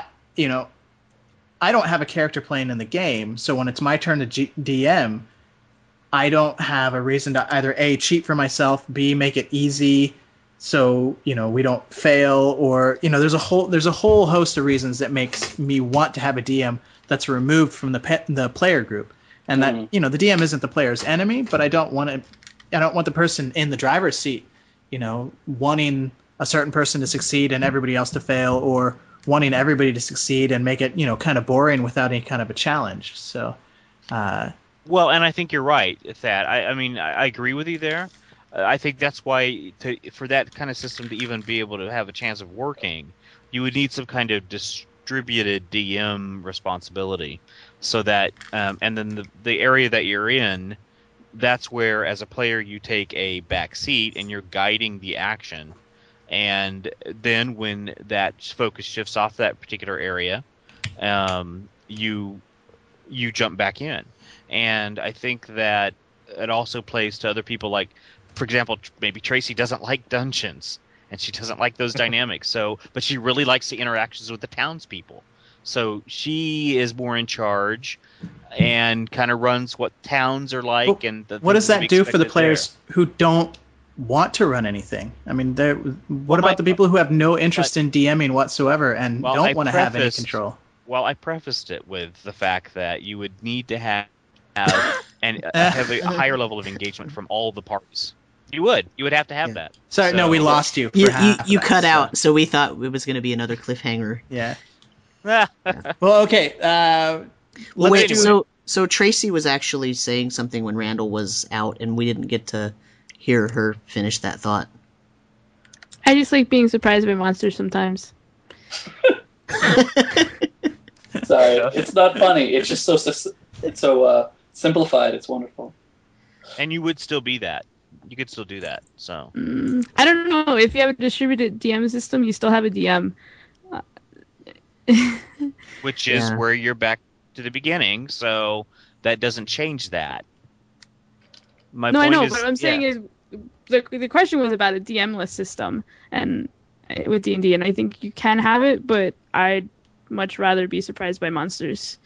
don't have a character playing in the game, so when it's my turn to DM, I don't have a reason to either A, cheat for myself, B, make it easy so we don't fail, or there's a whole host of reasons that makes me want to have a DM that's removed from the player group, and that the DM isn't the player's enemy, but I don't want the person in the driver's seat wanting a certain person to succeed and everybody else to fail, or wanting everybody to succeed and make it kind of boring without any kind of a challenge. So well, and I think you're right, Thad. I mean, I agree with you there. I think that's why for that kind of system to even be able to have a chance of working, you would need some kind of distributed DM responsibility, so that and then the area that you're in, that's where as a player you take a back seat and you're guiding the action, and then when that focus shifts off that particular area, you jump back in. And I think that it also plays to other people, like, for example, maybe Tracy doesn't like dungeons and she doesn't like those dynamics. But she really likes the interactions with the townspeople. So she is more in charge and kind of runs what towns are like. Well, and what does that do for the players who don't want to run anything? I mean, what about the people who have no interest in DMing whatsoever and don't want to have any control? Well, I prefaced it with the fact that you would need to have a higher level of engagement from all the parties. You would have to have that. Sorry, no, we lost you. You cut out, so we thought it was going to be another cliffhanger. Yeah. Well, okay. Wait, so Tracy was actually saying something when Randall was out, and we didn't get to hear her finish that thought. I just like being surprised by monsters sometimes. Sorry, it's not funny. It's just so simplified. It's wonderful. And you would still be that. You could still do that. So I don't know. If you have a distributed DM system, you still have a DM. Which is where you're back to the beginning, so that doesn't change that. But what I'm saying is the question was about a DM-less system and with D&D, and I think you can have it, but I'd much rather be surprised by monsters.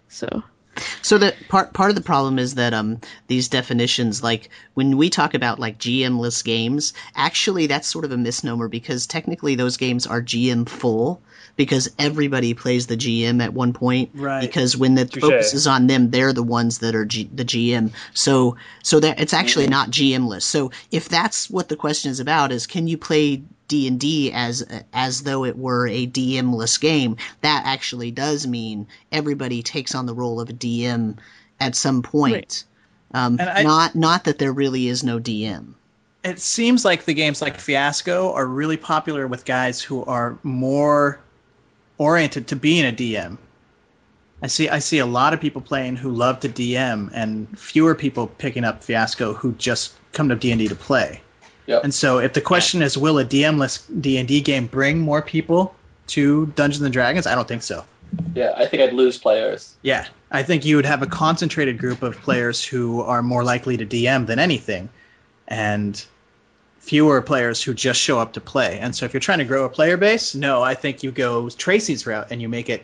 So that part of the problem is that these definitions, like when we talk about like GM-less games, actually that's sort of a misnomer, because technically those games are GM full, because everybody plays the GM at one point. Right. Because when the focus is on them, they're the ones that are the GM. So that it's actually not GM-less. So if that's what the question is about, is can you play D&D as though it were a DM-less game, that actually does mean everybody takes on the role of a DM at some point. Right. Not that there really is no DM. It seems like the games like Fiasco are really popular with guys who are more oriented to being a DM. I see a lot of people playing who love to DM, and fewer people picking up Fiasco who just come to D&D to play. Yep. And so if the question is, will a DM-less D&D game bring more people to Dungeons & Dragons? I don't think so. Yeah, I think I'd lose players. Yeah, I think you would have a concentrated group of players who are more likely to DM than anything, and fewer players who just show up to play. And so if you're trying to grow a player base, no, I think you go Tracy's route and you make it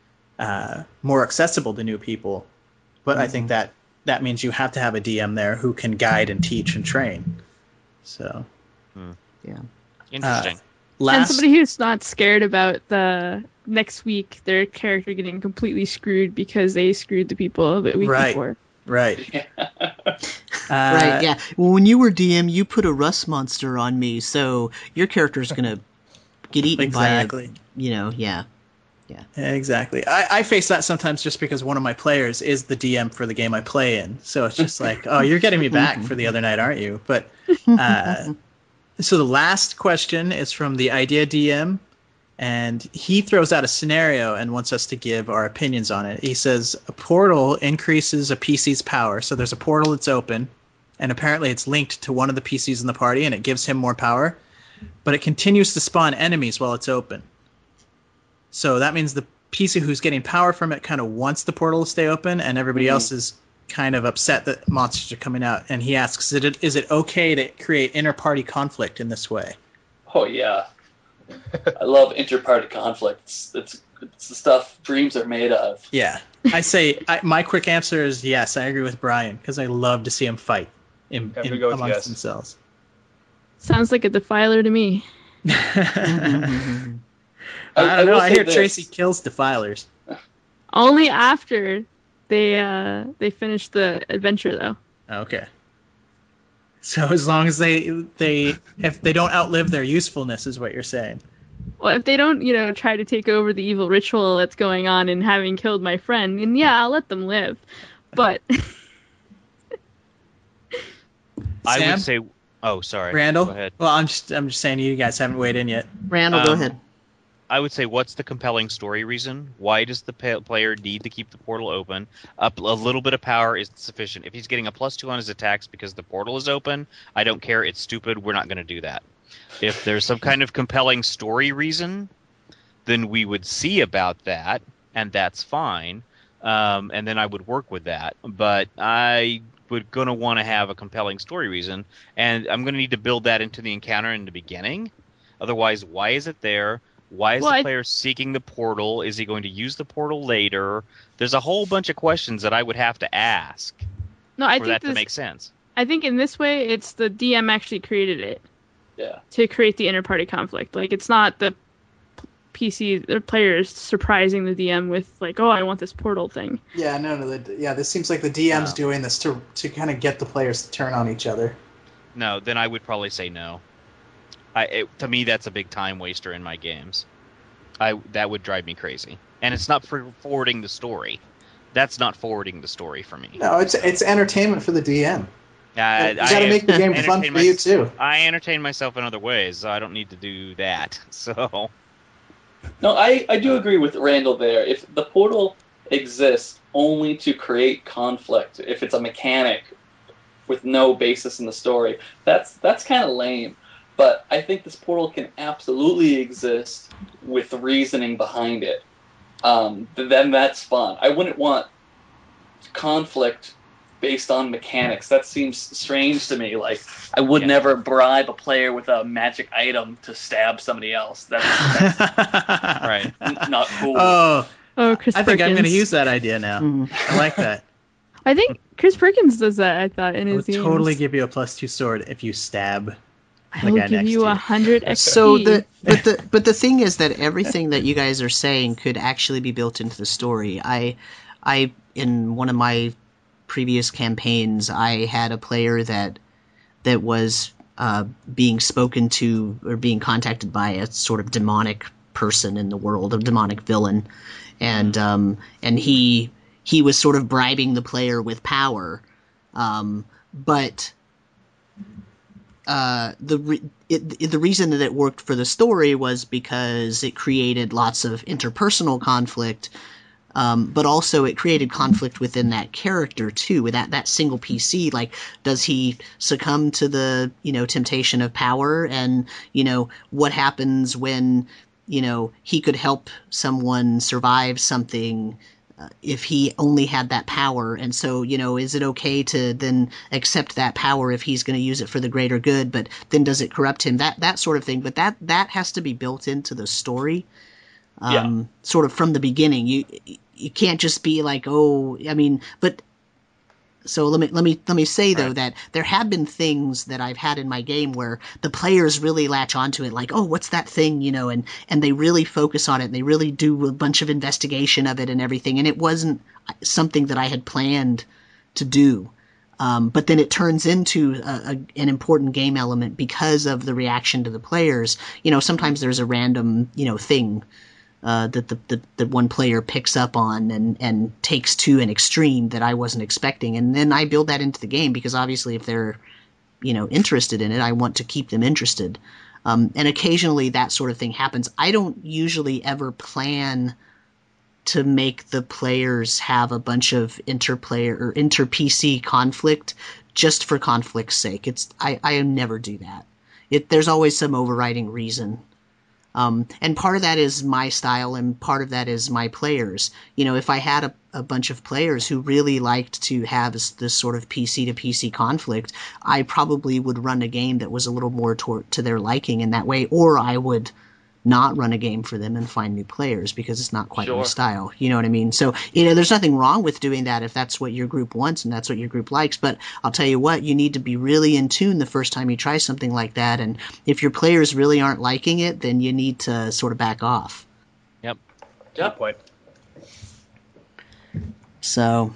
more accessible to new people. But I think that means you have to have a DM there who can guide and teach and train. So, yeah, interesting. And somebody who's not scared about the next week their character getting completely screwed because they screwed the people the week before. Right. Right. Yeah. Well, when you were DM, you put a rust monster on me, so your character's gonna get eaten by a. Yeah. Exactly. I face that sometimes just because one of my players is the DM for the game I play in. So it's just like, oh, you're getting me back for the other night, aren't you? But so the last question is from the Idea DM, And he throws out a scenario and wants us to give our opinions on it. He says a portal increases a PC's power. So there's a portal that's open, and apparently it's linked to one of the PCs in the party, and it gives him more power. But it continues to spawn enemies while it's open. So that means the PC who's getting power from it kind of wants the portal to stay open, and everybody else is kind of upset that monsters are coming out. And he asks, is it okay to create inter-party conflict in this way? Oh, yeah. I love inter-party conflicts. It's the stuff dreams are made of. Yeah. My quick answer is yes, I agree with Brian, because I love to see them fight amongst themselves. Sounds like a defiler to me. I don't know. I hear Tracy kills defilers. Only after they finish the adventure, though. Okay. So as long as if they don't outlive their usefulness, is what you're saying. Well, if they don't, try to take over the evil ritual that's going on and having killed my friend, then yeah, I'll let them live. But I would say, oh, sorry, Randall. Go ahead. Well, I'm just saying you guys haven't weighed in yet. Randall, go ahead. I would say, what's the compelling story reason? Why does the player need to keep the portal open? A little bit of power is sufficient. If he's getting a +2 on his attacks because the portal is open, I don't care. It's stupid. We're not going to do that. If there's some kind of compelling story reason, then we would see about that, and that's fine. And then I would work with that. But I would going to want to have a compelling story reason, and I'm going to need to build that into the encounter in the beginning. Otherwise, why is it there? Why is the player seeking the portal? Is he going to use the portal later? There's a whole bunch of questions that I would have to ask for that to make sense. I think in this way, it's the DM actually created it. Yeah. To create the inter-party conflict. Like, it's not the the players surprising the DM with, like, oh, I want this portal thing. Yeah, this seems like the DM's doing this to kind of get the players to turn on each other. No, then I would probably say no. To me, that's a big time waster in my games. That would drive me crazy. And it's not forwarding the story. That's not forwarding the story for me. No, it's entertainment for the DM. You got to make the game fun for you too. I entertain myself in other ways, so I don't need to do that. So, no, I do agree with Randall there. If the portal exists only to create conflict, if it's a mechanic with no basis in the story, that's kind of lame. But I think this portal can absolutely exist with reasoning behind it. Then that's fun. I wouldn't want conflict based on mechanics. That seems strange to me. Like, I would never bribe a player with a magic item to stab somebody else. That's right. Not cool. Oh, Chris I think Perkins. I'm going to use that idea now. I like that. I think Chris Perkins does that, I thought, in his games. I would totally give you a +2 sword if you stab I will give you 100 XP. So but the thing is that everything that you guys are saying could actually be built into the story. I in one of my previous campaigns, I had a player that was being spoken to or being contacted by a sort of demonic person in the world, a demonic villain, and he was sort of bribing the player with power, but. The reason that it worked for the story was because it created lots of interpersonal conflict, but also it created conflict within that character too, with that single PC. Like, does he succumb to the temptation of power, and what happens when he could help someone survive something if he only had that power? And so, is it okay to then accept that power if he's going to use it for the greater good, but then does it corrupt him? That sort of thing. But that has to be built into the story, sort of from the beginning. You can't just be like, but so let me say though that there have been things that I've had in my game where the players really latch onto it, like, oh, what's that thing, and they really focus on it, and they really do a bunch of investigation of it and everything, and it wasn't something that I had planned to do, but then it turns into an important game element because of the reaction to the players. Sometimes there's a random thing that one player picks up on and takes to an extreme that I wasn't expecting, and then I build that into the game because obviously if they're interested in it, I want to keep them interested. And occasionally that sort of thing happens. I don't usually ever plan to make the players have a bunch of interplayer or inter-PC conflict just for conflict's sake. I never do that. There's always some overriding reason. And part of that is my style, and part of that is my players. If I had a bunch of players who really liked to have this sort of PC to PC conflict, I probably would run a game that was a little more to their liking in that way, or I would not run a game for them and find new players because it's not quite my style. You know what I mean? So, there's nothing wrong with doing that if that's what your group wants and that's what your group likes. But I'll tell you what, you need to be really in tune the first time you try something like that. And if your players really aren't liking it, then you need to sort of back off. Yep. Good point. So,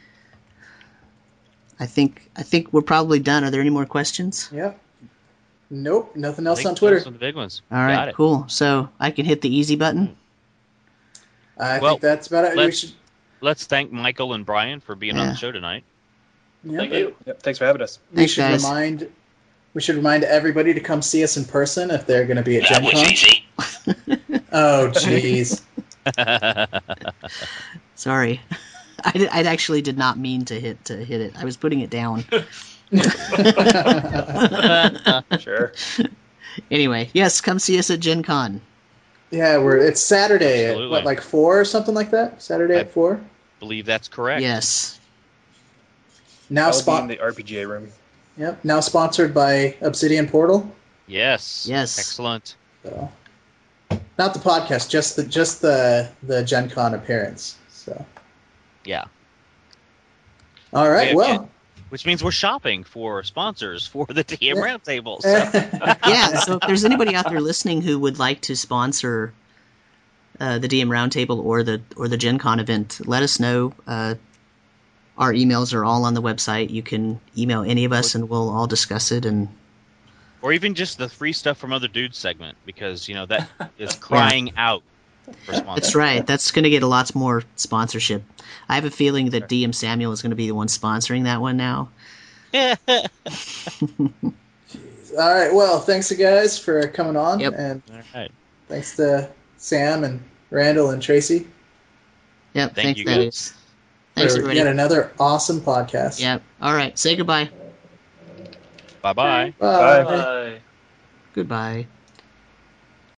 I think we're probably done. Are there any more questions? Yep. Nope, nothing else I think on Twitter. those are the big ones. All right, Got it. cool. So I can hit the easy button. I think that's about it. Let's thank Michael and Brian for being on the show tonight. Thank you. Yep, thanks for having us. Thanks, guys. We should remind everybody to come see us in person if they're going to be at Gen Con. easy. Oh, jeez. Sorry, I actually did not mean to hit it. I was putting it down. Sure. Anyway, yes, come see us at Gen Con. Yeah, it's Saturday Absolutely. at like 4 or something like that. Saturday at 4. Believe that's correct. Yes. Now I'll be in the RPGA room. Yep. Now sponsored by Obsidian Portal. Yes. Yes. Excellent. So, not the podcast, just the Gen Con appearance. So. Yeah. All right. Well. Which means we're shopping for sponsors for the DM Roundtable. So. Yeah, so if there's anybody out there listening who would like to sponsor the DM Roundtable or the Gen Con event, let us know. Our emails are all on the website. You can email any of us, and we'll all discuss it. Or even just the free stuff from other dudes segment, because that is crying out for sponsors. That's right. That's going to get a lot more sponsorship. I have a feeling that DM Samuel is going to be the one sponsoring that one now. All right. Well, thanks, you guys, for coming on. Yep. And All right. thanks to Sam and Randall and Tracy. Yep. Thank you, Thaddeus. guys. Thanks, for everybody. yet another awesome podcast. Yep. All right. Say goodbye. Bye-bye. Bye. Bye. Goodbye.